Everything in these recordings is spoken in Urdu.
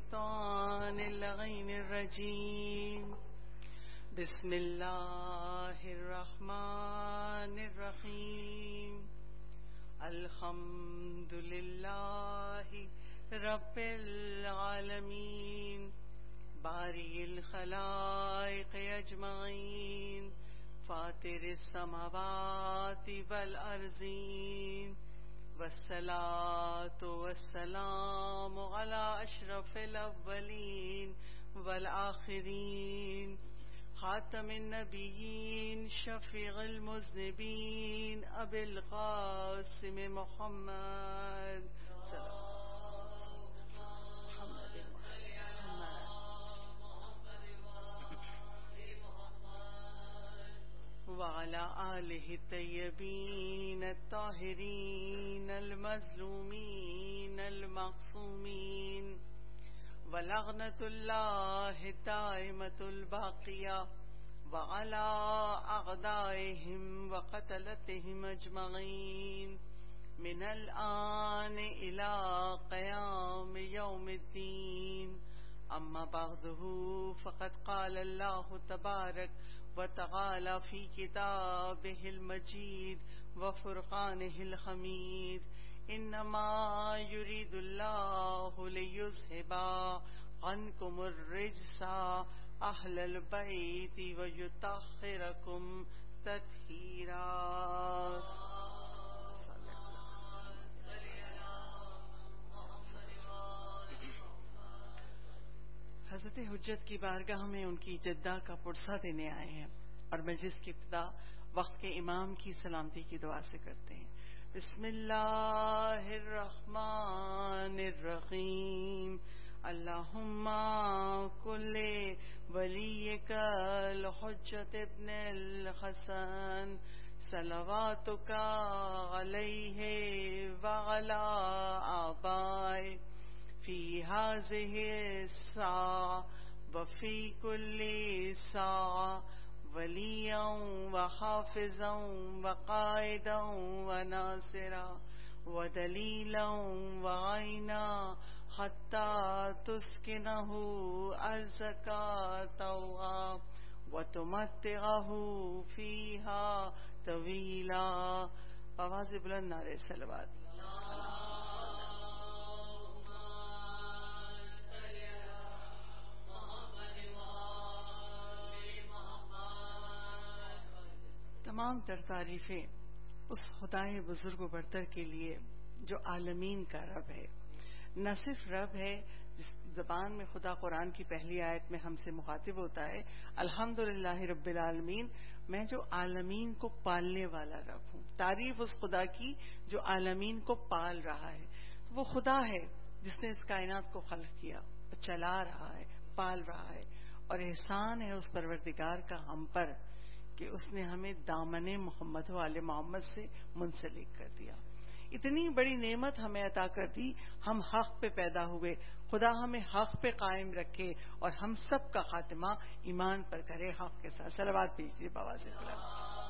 الشيطان اللعين الرجيم بسم الله الرحمن الرحيم الحمد لله رب العالمين بارئ الخلائق أجمعين فاطر السماوات والأرضين والصلاة والسلام على أشرف الأولين والآخرين خاتم النبيين شفيع المذنبين أبي القاسم محمد وعلى آله الطيبين الطاهرين المظلومين المعصومين ولعنة الله الدائمة الباقية وعلى أعدائهم وقتلتهم أجمعين من الآن إلى قيام يوم الدين أما بعده فقد قال الله تبارك وتعالى في كتابه المجيد وفرقانه الحميد إنما يريد الله ليذهب عنكم الرجس أهل البيت ويطهركم تطهيرا. حضرت حجت کی بارگاہ میں ان کی جدہ کا پرسہ دینے آئے ہیں اور مجلس کی ابتدا وقت کے امام کی سلامتی کی دعا سے کرتے ہیں. بسم اللہ الرحمن الرحیم اللہم کل ولیک الحجت ابن الحسن صلواتک علیہ وعلی آبائہ فی هذه الساعة وفي كل ساعة وليا وحافظا وقائدا وناصرا ودليلا وعينا حتى تسكنه أرضك طوعا وتمتعه فيها طويلا. آواز بلند نعرہ صلوات. تمام تر تعریفیں اس خدائے بزرگ و برتر کے لیے جو عالمین کا رب ہے. نہ صرف رب ہے جس زبان میں خدا قرآن کی پہلی آیت میں ہم سے مخاطب ہوتا ہے الحمدللہ رب العالمین، میں جو عالمین کو پالنے والا رب ہوں. تعریف اس خدا کی جو عالمین کو پال رہا ہے. وہ خدا ہے جس نے اس کائنات کو خلق کیا، چلا رہا ہے، پال رہا ہے، اور احسان ہے اس پروردگار کا ہم پر کہ اس نے ہمیں دامن محمد و آل محمد سے منسلک کر دیا. اتنی بڑی نعمت ہمیں عطا کر دی. ہم حق پہ پیدا ہوئے. خدا ہمیں حق پہ قائم رکھے اور ہم سب کا خاتمہ ایمان پر کرے، حق کے ساتھ. صلوات بھیجیے بابا سے بلند.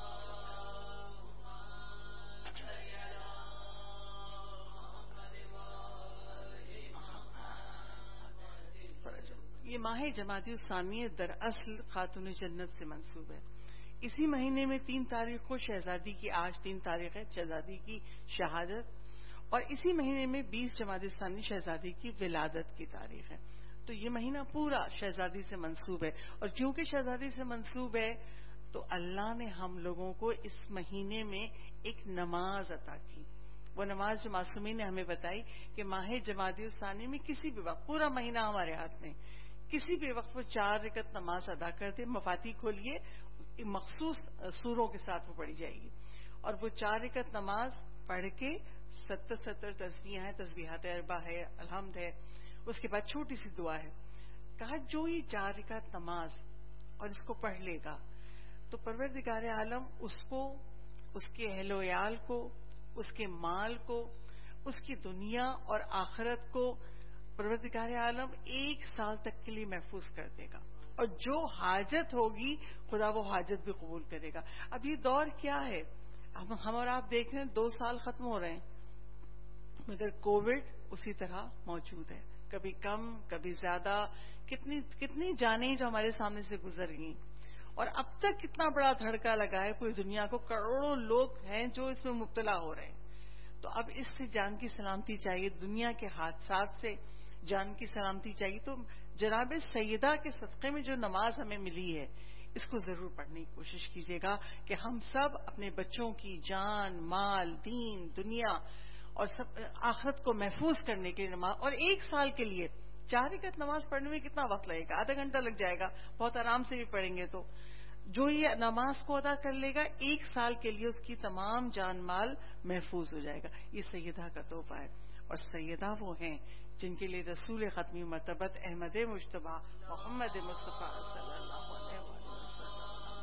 یہ ماہ جمادی الثانی دراصل خاتون جنت سے منسوب ہے. اسی مہینے میں 3 تاریخ کو شہزادی کی، آج 3 تاریخ ہے، شہزادی کی شہادت، اور اسی مہینے میں 20 جمادی الثانی شہزادی کی ولادت کی تاریخ ہے. تو یہ مہینہ پورا شہزادی سے منسوب ہے. اور کیونکہ شہزادی سے منسوب ہے تو اللہ نے ہم لوگوں کو اس مہینے میں ایک نماز عطا کی. وہ نماز جو معصومین نے ہمیں بتائی کہ ماہ جمادی الثانی میں کسی بھی وقت، پورا مہینہ ہمارے ہاتھ میں، کسی بھی وقت وہ 4 رکعت نماز ادا کرتے. مفاتیح کھولیے، مخصوص سوروں کے ساتھ وہ پڑھی جائے گی، اور وہ 4 رکعت نماز پڑھ کے 70 تسبیح ہیں، تسبیحات اربع ہے، الحمد ہے. اس کے بعد چھوٹی سی دعا ہے. کہا جو یہ 4 رکعت نماز اور اس کو پڑھ لے گا تو پروردگار عالم اس کو، اس کے اہل و عیال کو، اس کے مال کو، اس کی دنیا اور آخرت کو پروردگار عالم 1 سال تک کے لیے محفوظ کر دے گا. اور جو حاجت ہوگی خدا وہ حاجت بھی قبول کرے گا. اب یہ دور کیا ہے، ہم اور آپ دیکھ رہے ہیں 2 سال ختم ہو رہے ہیں مگر کووڈ اسی طرح موجود ہے. کبھی کم کبھی زیادہ، کتنی جانیں جو ہمارے سامنے سے گزر گئیں، اور اب تک کتنا بڑا دھڑکا لگا ہے پوری دنیا کو، کروڑوں لوگ ہیں جو اس میں مبتلا ہو رہے ہیں. تو اب اس سے جان کی سلامتی چاہیے، دنیا کے حادثات سے جان کی سلامتی چاہیے. تو جناب سیدہ کے صدقے میں جو نماز ہمیں ملی ہے اس کو ضرور پڑھنے کی کوشش کیجیے گا کہ ہم سب اپنے بچوں کی جان، مال، دین، دنیا اور سب آخرت کو محفوظ کرنے کے لیے نماز. اور 1 سال کے لیے 4 رکعت نماز پڑھنے میں کتنا وقت لگے گا؟ آدھا گھنٹہ لگ جائے گا، بہت آرام سے بھی پڑھیں گے. تو جو یہ نماز کو ادا کر لے گا 1 سال کے لیے اس کی تمام جان مال محفوظ ہو جائے گا. یہ سیدہ کا تحفہ ہے. اور سیدہ وہ ہیں جن کے لیے رسول ختمی مرتبت احمد مجتبی محمد مصطفیٰ صلی اللہ علیہ وسلم.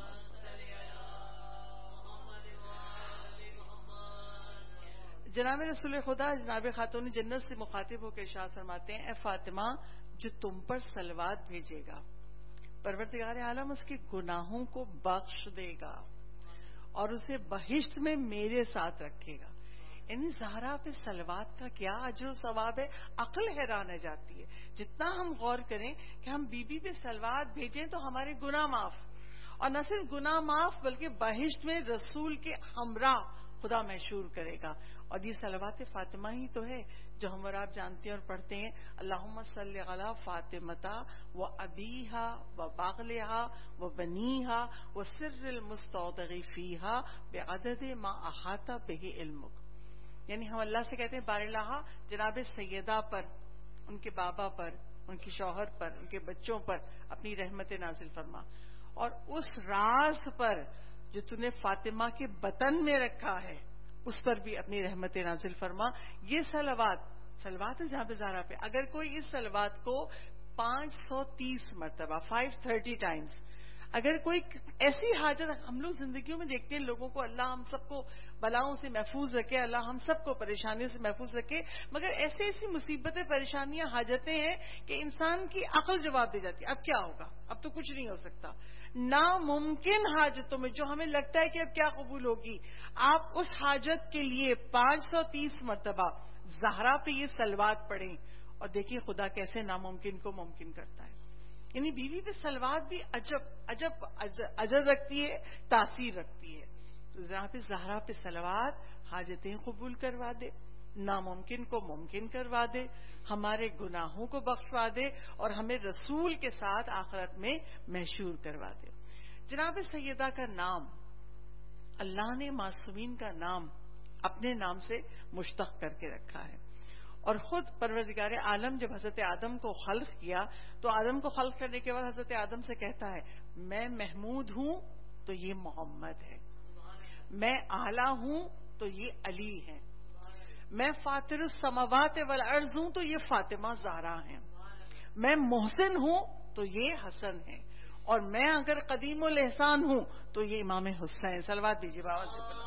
جناب رسول خدا جناب خاتون جنت سے مخاطب ہو کے ارشاد فرماتے ہیں، اے فاطمہ جو تم پر صلوات بھیجے گا پروردگار عالم اس کے گناہوں کو بخش دے گا اور اسے بہشت میں میرے ساتھ رکھے گا. یعنی زہرا پہ صلوات کا کیا اجر و ثواب ہے، عقل حیران رہ جاتی ہے. جتنا ہم غور کریں کہ ہم بی بی پہ صلوات بھیجیں تو ہمارے گناہ معاف، اور نہ صرف گناہ معاف بلکہ بہشت میں رسول کے ہمراہ خدا محشور کرے گا. اور یہ صلوات فاطمہ ہی تو ہے جو ہم اور آپ جانتے ہیں اور پڑھتے ہیں، اللہم صلی علی فاطمہ و ابیہا و باغلہا و بنیہا و سر المستودع فیہا بعدد ما احاط بہ علمک. یعنی ہم اللہ سے کہتے ہیں بار اللہ جناب سیدہ پر، ان کے بابا پر، ان کے شوہر پر، ان کے بچوں پر اپنی رحمت نازل فرما، اور اس راز پر جو تو نے فاطمہ کے بطن میں رکھا ہے اس پر بھی اپنی رحمت نازل فرما. یہ صلوات ہے جہاں زہرا پہ. اگر کوئی اس صلوات کو 530 مرتبہ 530 ٹائمز، اگر کوئی ایسی حاجت، ہم لوگ زندگیوں میں دیکھتے ہیں لوگوں کو اللہ ہم سب کو بلاؤں سے محفوظ رکھے، اللہ ہم سب کو پریشانیوں سے محفوظ رکھے، مگر ایسی مصیبتیں، پریشانیاں، حاجتیں ہیں کہ انسان کی عقل جواب دے جاتی ہے اب کیا ہوگا، اب تو کچھ نہیں ہو سکتا. ناممکن حاجتوں میں جو ہمیں لگتا ہے کہ اب کیا قبول ہوگی، آپ اس حاجت کے لیے 530 مرتبہ زہرا پہ یہ صلوات پڑھیں اور دیکھیے خدا کیسے ناممکن کو ممکن کرتا ہے. یعنی بیوی پہ صلوات بھی عجب اجر رکھتی ہے، تاثیر رکھتی ہے. تو جہاں پہ زہرا پہ صلوات حاجتیں قبول کروا دے، ناممکن کو ممکن کروا دے، ہمارے گناہوں کو بخشوا دے اور ہمیں رسول کے ساتھ آخرت میں محشور کروا دے. جناب سیدہ کا نام اللہ نے معصومین کا نام اپنے نام سے مشتق کر کے رکھا ہے. اور خود پروردگار عالم جب حضرت آدم کو خلق کیا تو آدم کو خلق کرنے کے بعد حضرت آدم سے کہتا ہے میں محمود ہوں تو یہ محمد ہے، میں اعلیٰ ہوں تو یہ علی ہے، میں فاطر السماوات والارض ہوں تو یہ فاطمہ زہرا ہیں، میں محسن ہوں تو یہ حسن ہے، اور میں اگر قدیم الاحسان ہوں تو یہ امام حسین. صلوات دیجیے بابا سے بلا.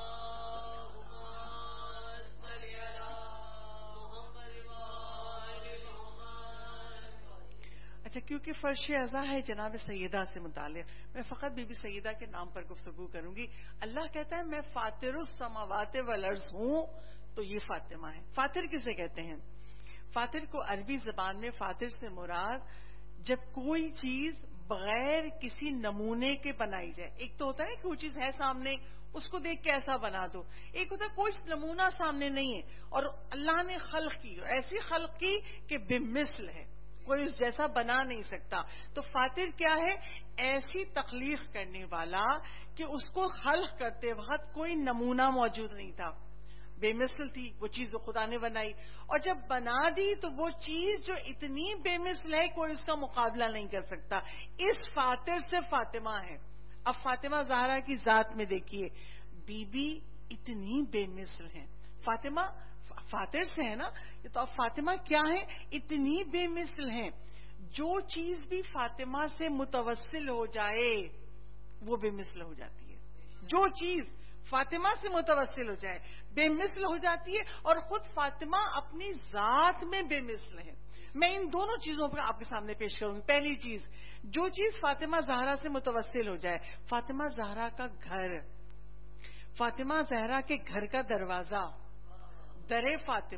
اچھا، کیونکہ فرش ازا ہے جناب سیدہ سے متعلق، میں فقط بی بی سیدہ کے نام پر گفتگو کروں گی. اللہ کہتا ہے میں فاطر السماوات والارض ہوں تو یہ فاطمہ ہے. فاطر کسے کہتے ہیں؟ فاطر کو عربی زبان میں فاطر سے مراد جب کوئی چیز بغیر کسی نمونے کے بنائی جائے. ایک تو ہوتا ہے کہ وہ چیز ہے سامنے اس کو دیکھ کے ایسا بنا دو، ایک ہوتا ہے کوئی نمونہ سامنے نہیں ہے اور اللہ نے خلق کی، ایسی خلق کی کہ بے مثل ہے، کوئی اس جیسا بنا نہیں سکتا. تو فاطر کیا ہے؟ ایسی تخلیق کرنے والا کہ اس کو خلق کرتے وقت کوئی نمونہ موجود نہیں تھا، بے مثل تھی وہ چیز جو خدا نے بنائی، اور جب بنا دی تو وہ چیز جو اتنی بے مثل ہے کوئی اس کا مقابلہ نہیں کر سکتا. اس فاطر سے فاطمہ ہے. اب فاطمہ زہرا کی ذات میں دیکھیے، بی بی اتنی بے مثل ہیں. فاطمہ فاطر سے ہے نا، تو اب فاطمہ کیا ہے؟ اتنی بے مثل ہیں، جو چیز بھی فاطمہ سے متوسل ہو جائے وہ بے مثل ہو جاتی ہے. جو چیز فاطمہ سے متوسل ہو جائے بے مثل ہو جاتی ہے، اور خود فاطمہ اپنی ذات میں بے مثل ہے. میں ان دونوں چیزوں پر آپ کے سامنے پیش کروں گی. پہلی چیز، جو چیز فاطمہ زہرا سے متوسل ہو جائے، فاطمہ زہرا کا گھر، فاطمہ زہرا کے گھر کا دروازہ، در فاطمہ،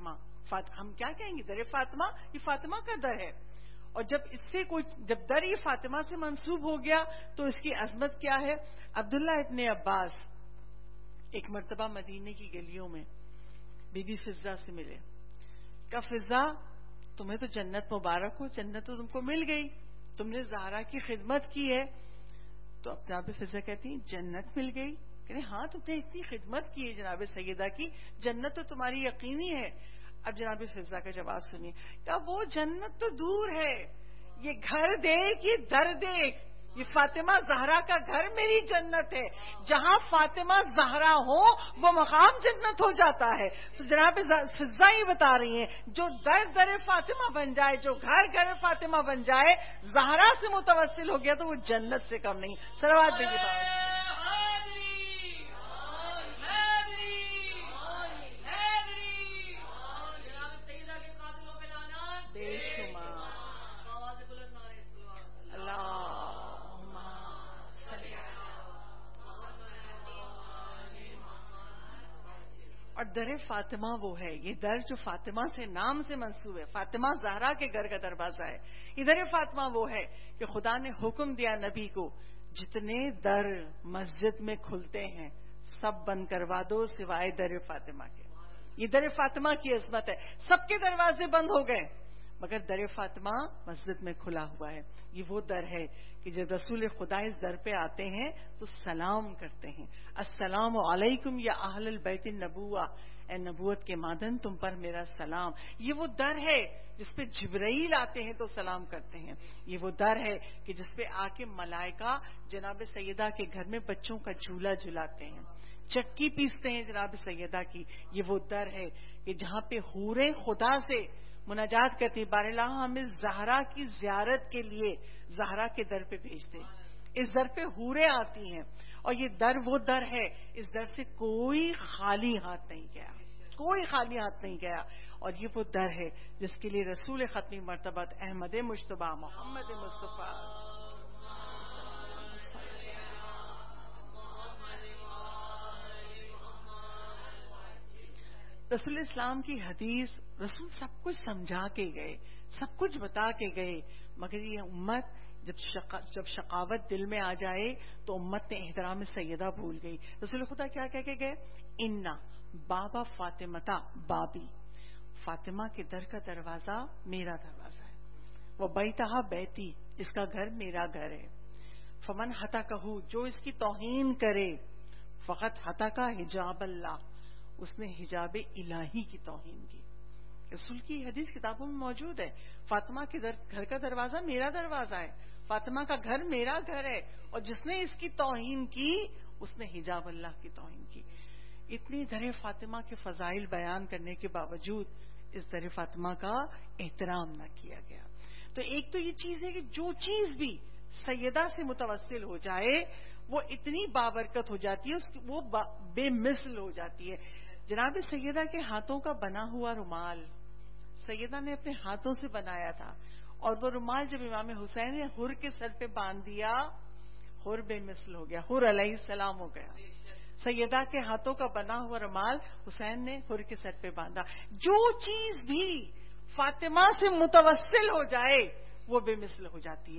ہم کیا کہیں گے؟ در فاطمہ، یہ فاطمہ کا در ہے. اور جب در یہ فاطمہ سے منسوب ہو گیا تو اس کی عظمت کیا ہے؟ عبداللہ ابن عباس ایک مرتبہ مدینے کی گلیوں میں بی بی فضہ سے ملے. کہا فضہ تمہیں تو جنت مبارک ہو، جنت تو تم کو مل گئی، تم نے زہرا کی خدمت کی ہے. تو جناب فضہ کہتی ہیں جنت مل گئی؟ کہ ہاں تم نے اتنی خدمت کی ہے جناب سیدہ کی، جنت تو تمہاری یقینی ہے. اب جناب فضہ کا جواب سنیے. کہا وہ جنت تو دور ہے، یہ گھر دیکھ، یہ در دیکھ، یہ فاطمہ زہرا کا گھر میری جنت ہے. جہاں فاطمہ زہرا ہو وہ مقام جنت ہو جاتا ہے. تو جناب فضہ یہ بتا رہی ہیں جو در فاطمہ بن جائے، جو گھر فاطمہ بن جائے، زہرا سے متوسل ہو گیا تو وہ جنت سے کم نہیں. صلوات دیجیے بابا. اور در فاطمہ وہ ہے، یہ در جو فاطمہ سے نام سے منسوب ہے، فاطمہ زہرا کے گھر کا دروازہ ہے. یہ در فاطمہ وہ ہے کہ خدا نے حکم دیا نبی کو جتنے در مسجد میں کھلتے ہیں سب بند کروا دو سوائے در فاطمہ کے. یہ در فاطمہ کی عظمت ہے. سب کے دروازے بند ہو گئے مگر در فاطمہ مسجد میں کھلا ہوا ہے. یہ وہ در ہے کہ جب رسول خدا اس در پہ آتے ہیں تو سلام کرتے ہیں، السلام علیکم یا اہل البیت النبوہ، اے نبوت کے مادن تم پر میرا سلام. یہ وہ در ہے جس پہ جبرائیل آتے ہیں تو سلام کرتے ہیں. یہ وہ در ہے کہ جس پہ آ کے ملائکہ جناب سیدہ کے گھر میں بچوں کا جھولا جھلاتے ہیں، چکی پیستے ہیں جناب سیدہ کی. یہ وہ در ہے کہ جہاں پہ حوریں خدا سے مناجات کرتی، بار اللہ ہمیں زہرا کی زیارت کے لیے زہرا کے در پہ بھیجتے. اس در پہ حوریں آتی ہیں اور یہ در وہ در ہے، اس در سے کوئی خالی ہاتھ نہیں گیا، کوئی خالی ہاتھ نہیں گیا. اور یہ وہ در ہے جس کے لیے رسول ختمی مرتبت احمد مجتبیٰ محمد مصطفیٰ رسول اسلام کی حدیث، رسول سب کچھ سمجھا کے گئے، سب کچھ بتا کے گئے، مگر یہ امت جب شقاوت دل میں آ جائے تو امت نے احترام سیدہ بھول گئی. رسول خدا کیا کہہ کے گئے؟ انا بابا فاطمتا بابی، فاطمہ کے در کا دروازہ میرا دروازہ ہے. وہ بیتہا بیتی، اس کا گھر میرا گھر ہے. فمن ہتکہو، جو اس کی توہین کرے، فقط ہتکا حجاب اللہ، اس نے حجاب الہی کی توہین کی. رسول کی حدیث کتابوں میں موجود ہے. فاطمہ کے گھر کا دروازہ میرا دروازہ ہے، فاطمہ کا گھر میرا گھر ہے، اور جس نے اس کی توہین کی اس نے حجاب اللہ کی توہین کی. اتنی در فاطمہ کے فضائل بیان کرنے کے باوجود اس در فاطمہ کا احترام نہ کیا گیا. تو ایک تو یہ چیز ہے کہ جو چیز بھی سیدہ سے متوسل ہو جائے وہ اتنی بابرکت ہو جاتی ہے، وہ بے مثل ہو جاتی ہے. جناب سیدہ کے ہاتھوں کا بنا ہوا رومال سیدہ نے اپنے ہاتھوں سے بنایا تھا، اور وہ رومال جب امام حسین نے حر کے سر پہ باندھ دیا، حر بے مثل ہو گیا، حر علیہ السلام ہو گیا. سیدہ کے ہاتھوں کا بنا ہوا رومال حسین نے حر کے سر پہ باندھا. جو چیز بھی فاطمہ سے متوسل ہو جائے وہ بے مثل ہو جاتی ہے.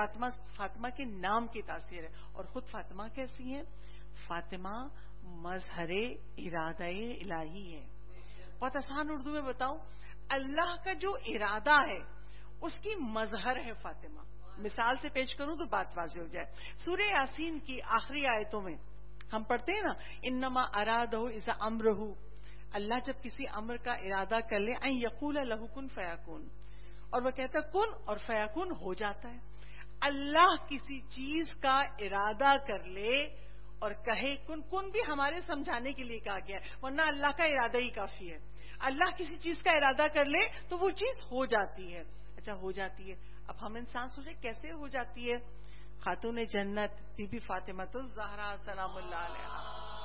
فاطمہ کے نام کی تاثیر ہے. اور خود فاطمہ کیسی ہے؟ فاطمہ مظہر ارادہ الہی ہے. بہت آسان اردو میں بتاؤں، اللہ کا جو ارادہ ہے اس کی مظہر ہے فاطمہ. مثال سے پیش کروں تو بات واضح ہو جائے. سورہ یاسین کی آخری آیتوں میں ہم پڑھتے ہیں نا، انما ارادہ اذا امرہ، اللہ جب کسی امر کا ارادہ کر لے، ان یقول لہ کن فیکون، اور وہ کہتا ہے کن اور فیکون ہو جاتا ہے. اللہ کسی چیز کا ارادہ کر لے اور کہے کن، کن بھی ہمارے سمجھانے کے لیے کہا گیا ہے، ورنہ اللہ کا ارادہ ہی کافی ہے. اللہ کسی چیز کا ارادہ کر لے تو وہ چیز ہو جاتی ہے. اچھا ہو جاتی ہے، اب ہم انسان سوچے کیسے ہو جاتی ہے؟ خاتون جنت بی بی فاطمہ الزہرا سلام اللہ علیہا،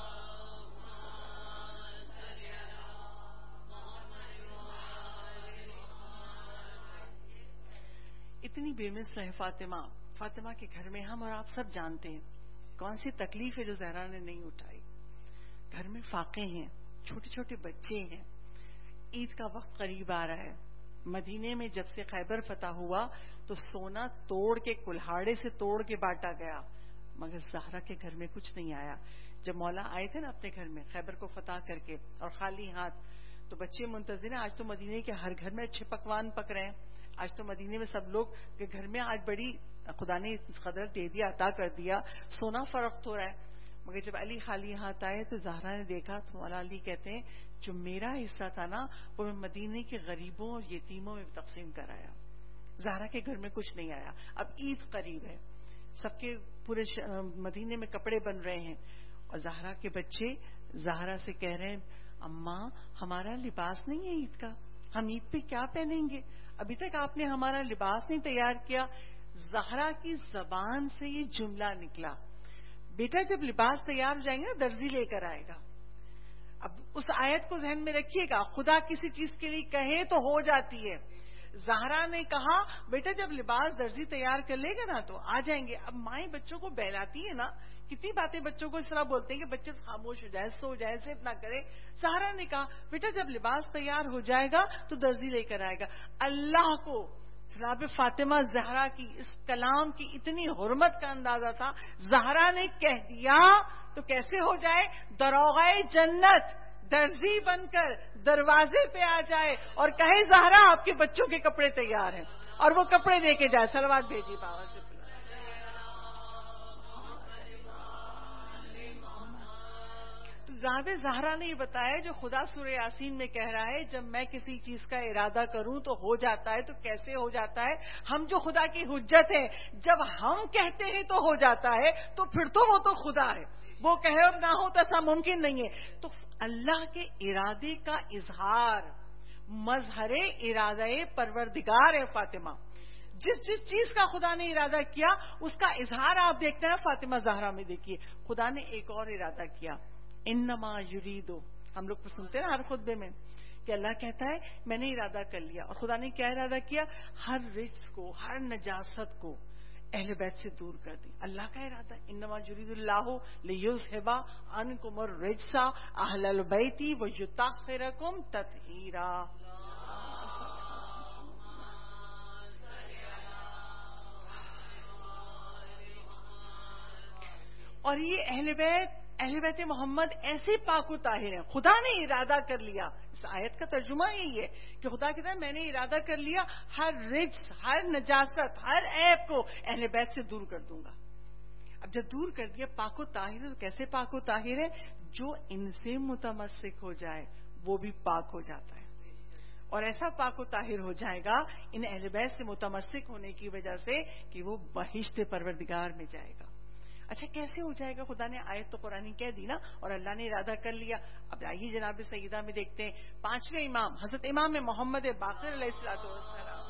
اتنی بے مثل ہے فاطمہ. فاطمہ کے گھر میں ہم اور آپ سب جانتے ہیں کون سی تکلیف ہے جو زہرا نے نہیں اٹھائی. گھر میں فاقے ہیں، چھوٹے چھوٹے بچے ہیں، عید کا وقت قریب آ رہا ہے. مدینے میں جب سے خیبر فتح ہوا تو سونا توڑ کے کلہاڑے سے توڑ کے بانٹا گیا, مگر زہرا کے گھر میں کچھ نہیں آیا. جب مولا آئے تھے نا اپنے گھر میں خیبر کو فتح کر کے اور خالی ہاتھ, تو بچے منتظر ہیں. آج تو مدینے کے ہر گھر میں اچھے پکوان پک رہے ہیں. آج تو مدینے میں سب لوگ کے گھر میں آج بڑی خدا نے قدر دے دیا, عطا کر دیا, سونا فروخت ہو رہا ہے. مگر جب علی خالی ہاتھ آئے تو زہرا نے دیکھا تو مولا علی کہتے ہیں جو میرا حصہ تھا نا وہ میں مدینے کے غریبوں اور یتیموں میں تقسیم کرایا. زہرا کے گھر میں کچھ نہیں آیا. اب عید قریب ہے, سب کے پورے مدینے میں کپڑے بن رہے ہیں, اور زہرا کے بچے زہرا سے کہہ رہے ہیں اماں ہمارا لباس نہیں ہے عید کا, ہم عید پہ کیا پہنیں گے, ابھی تک آپ نے ہمارا لباس نہیں تیار کیا. زہرا کی زبان سے یہ جملہ نکلا, بیٹا جب لباس تیار ہو جائیں گے درزی لے کر آئے گا. اب اس آیت کو ذہن میں رکھیے گا, خدا کسی چیز کے لیے کہے تو ہو جاتی ہے. زہرا نے کہا بیٹا جب لباس درزی تیار کر لے گا نا تو آ جائیں گے. اب مائیں بچوں کو بہلاتی ہے نا, کتنی باتیں بچوں کو اس طرح بولتے ہیں کہ بچے خاموش ہو جائے, سو جائے, صرف نہ کرے. زہرا نے کہا بیٹا جب لباس تیار ہو جائے گا تو درزی لے کر آئے گا. اللہ کو جناب فاطمہ زہرا کی اس کلام کی اتنی حرمت کا اندازہ تھا, زہرا نے کہہ دیا تو کیسے ہو جائے, دروغہ جنت درزی بن کر دروازے پہ آ جائے اور کہے زہرا آپ کے بچوں کے کپڑے تیار ہیں, اور وہ کپڑے دے کے جائے. صلوات بھیجی بابا سے. جناب زہرا نے یہ بتایا جو خدا سورہ یاسین میں کہہ رہا ہے جب میں کسی چیز کا ارادہ کروں تو ہو جاتا ہے, تو کیسے ہو جاتا ہے. ہم جو خدا کی حجت ہے, جب ہم کہتے ہیں تو ہو جاتا ہے, تو پھر تو وہ تو خدا ہے, وہ کہے اور نہ ہو تو ایسا ممکن نہیں ہے. تو اللہ کے ارادے کا اظہار مظہر ارادہ پروردگار ہے فاطمہ. جس جس چیز کا خدا نے ارادہ کیا اس کا اظہار آپ دیکھتے ہیں فاطمہ زہرا میں. دیکھیے خدا نے ایک اور ارادہ کیا, انما یریدو, ہم لوگ سنتے ہیں ہر خطبے میں کہ اللہ کہتا ہے میں نے ارادہ کر لیا, اور خدا نے کیا ارادہ کیا, ہر رجس کو, ہر نجاست کو اہل بیت سے دور کر دی. اللہ کا ارادہ انما یرید اللہ لیذھب عنکم الرجس اہل البیت ویطہرکم تطہیرا. اور یہ اہل بیت محمد ایسے پاک و طاہر ہیں, خدا نے ارادہ کر لیا. اس آیت کا ترجمہ یہی ہے کہ خدا کہتا ہے میں نے ارادہ کر لیا ہر رجس, ہر نجاست, ہر عیب کو اہل بیت سے دور کر دوں گا. اب جب دور کر دیا پاک و طاہر, تو کیسے پاک و طاہر ہے, جو ان سے متمسک ہو جائے وہ بھی پاک ہو جاتا ہے, اور ایسا پاک و طاہر ہو جائے گا ان اہل بیت سے متمسک ہونے کی وجہ سے کہ وہ بہشت پروردگار میں جائے گا. اچھا کیسے ہو جائے گا, خدا نے آیت تو قرآن کہہ دی نا, اور اللہ نے ارادہ کر لیا. اب آئیے جناب سیدہ میں دیکھتے ہیں پانچویں امام حضرت امام محمد باقر علیہ الصلوۃ والسلام.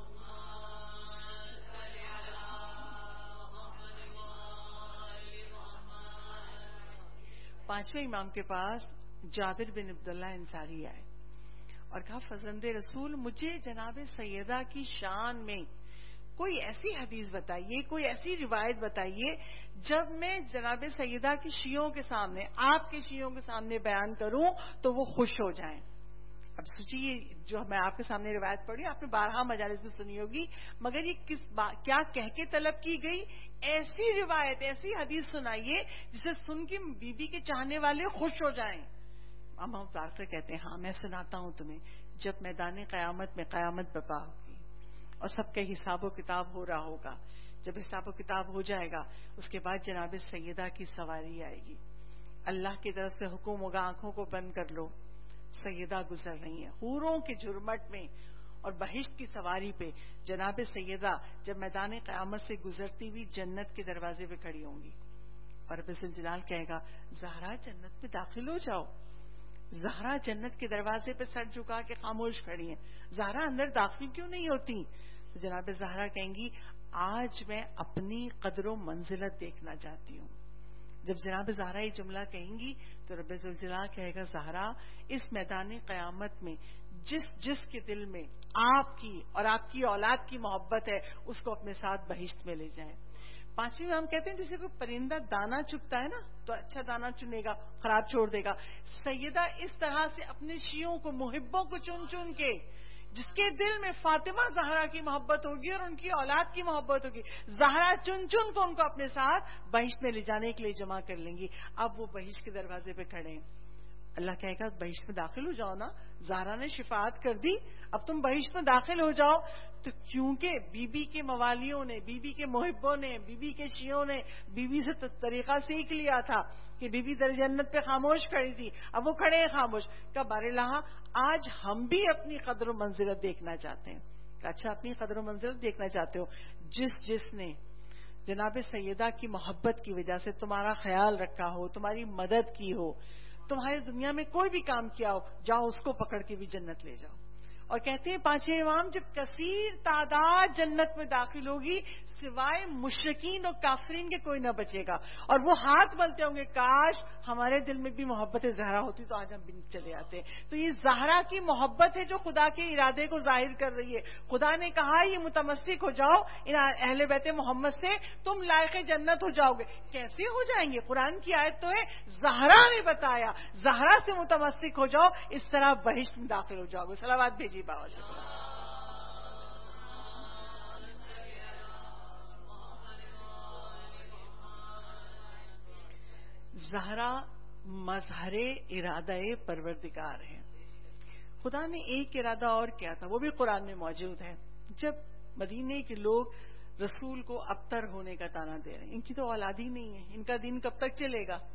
پانچویں امام کے پاس جابر بن عبداللہ انصاری آئے اور کہا فرزند رسول مجھے جناب سیدہ کی شان میں کوئی ایسی حدیث بتائیے, کوئی ایسی روایت بتائیے جب میں جناب سیدہ کی شیعوں کے سامنے, آپ کے شیعوں کے سامنے بیان کروں تو وہ خوش ہو جائیں. اب سوچیے جو میں آپ کے سامنے روایت پڑھی آپ نے 12 مجالس میں سنی ہوگی, مگر یہ کیا کہہ کے طلب کی گئی, ایسی روایت, ایسی حدیث سنائیے جسے سن کے بی بی کے چاہنے والے خوش ہو جائیں. امام باقر کہتے ہیں ہاں میں سناتا ہوں تمہیں. جب میدان قیامت میں قیامت برپا ہوگی اور سب کا حساب و کتاب ہو رہا ہوگا, جب حساب و کتاب ہو جائے گا اس کے بعد جناب سیدہ کی سواری آئے گی, اللہ کی طرف سے حکم ہوگا آنکھوں کو بند کر لو, سیدہ گزر رہی ہیں حوروں کے جرمٹ میں, اور بہشت کی سواری پہ جناب سیدہ جب میدان قیامت سے گزرتی ہوئی جنت کے دروازے پہ کھڑی ہوں گی, اور رب ذوالجلال کہے گا زہرا جنت میں داخل ہو جاؤ. زہرا جنت کے دروازے پہ سر جھکا کے خاموش کھڑی ہیں, زہرا اندر داخل کیوں نہیں ہوتی؟ تو جناب زہرا کہیں گی آج میں اپنی قدر و منزلت دیکھنا چاہتی ہوں. جب جناب زہرا یہ جملہ کہیں گی تو رب ذوالجلال کہے گا زہرا اس میدان قیامت میں جس کے دل میں آپ کی اور آپ کی اولاد کی محبت ہے اس کو اپنے ساتھ بہشت میں لے جائیں. 5ویں امام کہتے ہیں جیسے کوئی پرندہ دانا چگتا ہے نا تو اچھا دانا چنے گا، خراب چھوڑ دے گا، سیدہ اس طرح سے اپنے شیعوں کو، محبوں کو چن چن کے، جس کے دل میں فاطمہ زہرا کی محبت ہوگی اور ان کی اولاد کی محبت ہوگی، زہرا چن چن کو ان کو اپنے ساتھ بہشت میں لے جانے کے لیے جمع کر لیں گی. اب وہ بہشت کے دروازے پہ کھڑے ہیں. اللہ کہے گا بہشت میں داخل ہو جاؤ نا، زہرا نے شفاعت کر دی، اب تم بہشت میں داخل ہو جاؤ. تو کیونکہ بی بی کے موالیوں نے، بی بی کے محبوں نے، بی بی کے شیعوں نے بی بی سے طریقہ سیکھ لیا تھا کہ بی بی در جنت پہ خاموش کھڑی تھی، اب وہ کھڑے ہیں خاموش. کہ بار اللہ آج ہم بھی اپنی قدر و منزلت دیکھنا چاہتے ہیں. اچھا اپنی قدر و منزلت دیکھنا چاہتے ہو؟ جس نے جناب سیدہ کی محبت کی وجہ سے تمہارا خیال رکھا ہو، تمہاری مدد کی ہو، تمہاری دنیا میں کوئی بھی کام کیا ہو، جاؤ اس کو پکڑ کے بھی جنت لے جاؤ. اور کہتے ہیں 5ویں امام جب کثیر تعداد جنت میں داخل ہوگی سوائے مشرکین اور کافرین کے کوئی نہ بچے گا. اور وہ ہاتھ ملتے ہوں گے کاش ہمارے دل میں بھی محبت زہرا ہوتی تو آج ہم بھی چلے آتے. تو یہ زہرا کی محبت ہے جو خدا کے ارادے کو ظاہر کر رہی ہے. خدا نے کہا یہ متمسک ہو جاؤ ان اہل بیت محمد سے، تم لائق جنت ہو جاؤ گے. کیسے ہو جائیں گے؟ قرآن کی آیت تو ہے، زہرا نے بتایا زہرا سے متمسک ہو جاؤ، اس طرح بہشت میں داخل ہو جاؤ گے. صلوات بھیجیے بابا جی. زہرا مظہر ارادہ پروردگار ہے. خدا نے ایک ارادہ اور کیا تھا، وہ بھی قرآن میں موجود ہے. جب مدینے کے لوگ رسول کو ابتر ہونے کا تانا دے رہے ہیں، ان کی تو اولاد ہی نہیں ہے، ان کا دین کب تک چلے گا،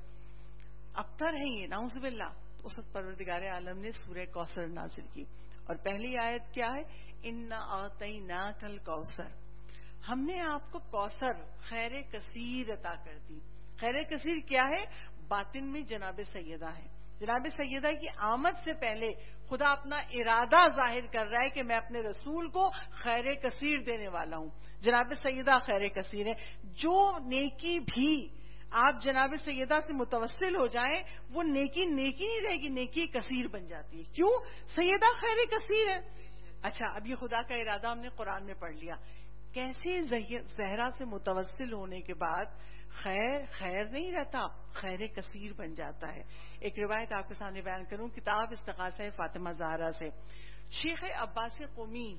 ابتر ہیں یہ، نعوذ باللہ. تو اس وقت پروردگار عالم نے سورہ کوثر نازل کی، اور پہلی آیت کیا ہے؟ انا اعطیناک الکوثر، ہم نے آپ کو کوثر خیر کثیر عطا کر دی. خیر کثیر کیا ہے؟ باطن میں جناب سیدہ ہے. جناب سیدہ کی آمد سے پہلے خدا اپنا ارادہ ظاہر کر رہا ہے کہ میں اپنے رسول کو خیر کثیر دینے والا ہوں. جناب سیدہ خیر کثیر ہے. جو نیکی بھی آپ جناب سیدہ سے متوسل ہو جائیں وہ نیکی نہیں رہے گی، نیکی کثیر بن جاتی ہے. کیوں؟ سیدہ خیر کثیر ہے. اچھا اب یہ خدا کا ارادہ ہم نے قرآن میں پڑھ لیا. کیسے زہرا سے متوسل ہونے کے بعد خیر نہیں رہتا، خیر کثیر بن جاتا ہے. ایک روایت آپ کے سامنے بیان کروں، کتاب استغاثہ فاطمہ زہرا سے. شیخ عباس قمی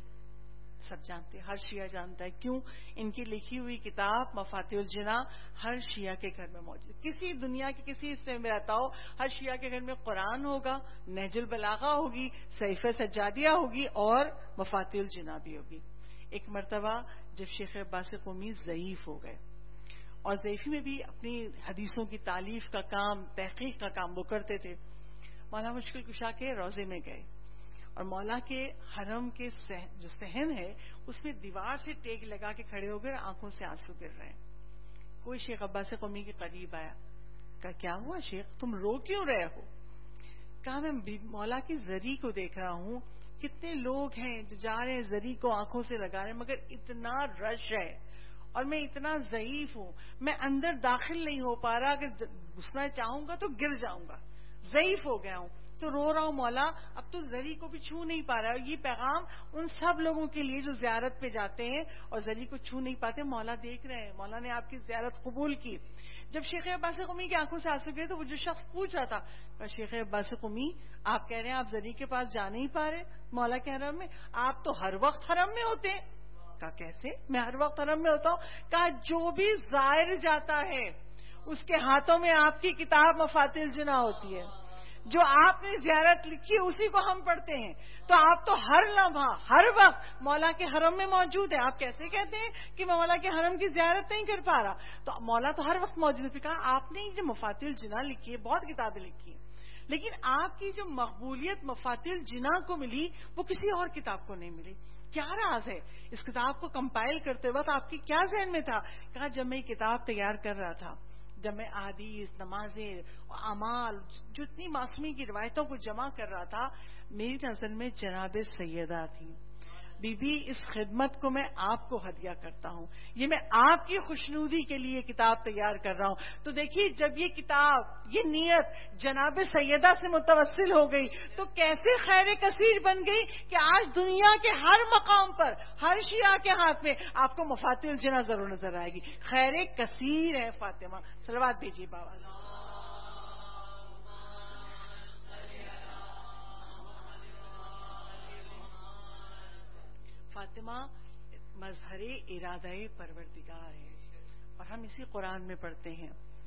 سب جانتے ہیں، ہر شیعہ جانتا ہے. کیوں؟ ان کی لکھی ہوئی کتاب مفاتیح الجناح ہر شیعہ کے گھر میں موجود. کسی دنیا کے کسی حصے میں رہتا ہو، ہر شیعہ کے گھر میں قرآن ہوگا، نہج البلاغہ ہوگی، صحیفہ سجادیہ ہوگی اور مفاتیح الجناح بھی ہوگی. ایک مرتبہ جب شیخ عباس قمی ضعیف ہو گئے، اور ضعیفی میں بھی اپنی حدیثوں کی تالیف کا کام، تحقیق کا کام وہ کرتے تھے. مولانا مشکل کشا کے روضے میں گئے، اور مولا کے حرم کے جو صحن ہے اس میں دیوار سے ٹیک لگا کے کھڑے ہو گئے، آنکھوں سے آنسو گر رہے ہیں. کوئی شیخ عباس قمی کے قریب آیا، کہا کیا ہوا شیخ، تم رو کیوں رہے ہو؟ کہا میں مولا کی زری کو دیکھ رہا ہوں، کتنے لوگ ہیں جو جا رہے ہیں زری کو آنکھوں سے لگا رہے ہیں، مگر اتنا رش ہے اور میں اتنا ضعیف ہوں، میں اندر داخل نہیں ہو پا رہا، کہ گھسنا چاہوں گا تو گر جاؤں گا، ضعیف ہو گیا ہوں تو رو رہا ہوں مولا، اب تو زری کو بھی چھو نہیں پا رہا. اور یہ پیغام ان سب لوگوں کے لیے جو زیارت پہ جاتے ہیں اور زری کو چھو نہیں پاتے. مولا دیکھ رہے ہیں، مولا نے آپ کی زیارت قبول کی. جب شیخ عباس قمی کی آنکھوں سے آنسو گئے تو وہ جو شخص پوچھ رہا تھا، شیخ عباس قمی آپ کہہ رہے ہیں آپ زری کے پاس جا نہیں پا رہے مولا کے حرم میں، آپ تو ہر وقت حرم میں ہوتے ہیں. کہا کیسے؟ میں ہر وقت حرم میں ہوتا ہوں. کہا جو بھی زائر جاتا ہے اس کے ہاتھوں میں آپ کی کتاب مفاتیح الجناح ہوتی ہے، جو آپ نے زیارت لکھی اسی کو ہم پڑھتے ہیں. تو آپ تو ہر لمحہ ہر وقت مولا کے حرم میں موجود ہیں. آپ کیسے کہتے ہیں کہ میں مولا کے حرم کی زیارت نہیں کر پا رہا؟ تو مولا تو ہر وقت موجود ہے. کہا آپ نے جو مفاتیح الجناح لکھی ہے، بہت کتابیں لکھی ہیں، لیکن آپ کی جو مقبولیت مفاتیح الجناح کو ملی وہ کسی اور کتاب کو نہیں ملی. کیا راز ہے؟ اس کتاب کو کمپائل کرتے وقت آپ کی کیا ذہن میں تھا؟ کہا جب میں یہ کتاب تیار کر رہا تھا، جب میں احادیث، نمازیں، اعمال، جتنی معصومی کی روایتوں کو جمع کر رہا تھا، میری نظر میں جناب سیدہ تھی بی بی اس خدمت کو میں آپ کو ہدیہ کرتا ہوں، یہ میں آپ کی خوشنودی کے لیے کتاب تیار کر رہا ہوں۔ تو دیکھیے جب یہ کتاب، یہ نیت جناب سیدہ سے متوسل ہو گئی تو کیسے خیر کثیر بن گئی کہ آج دنیا کے ہر مقام پر، ہر شیعہ کے ہاتھ میں آپ کو مفاتیح الجنہ ضرور نظر آئے گی۔ خیر کثیر ہے فاطمہ، صلوات بھیجیے بابا۔ فاطمہ مظہر ارادہ پروردگار ہے، اور ہم اسی قرآن میں پڑھتے ہیں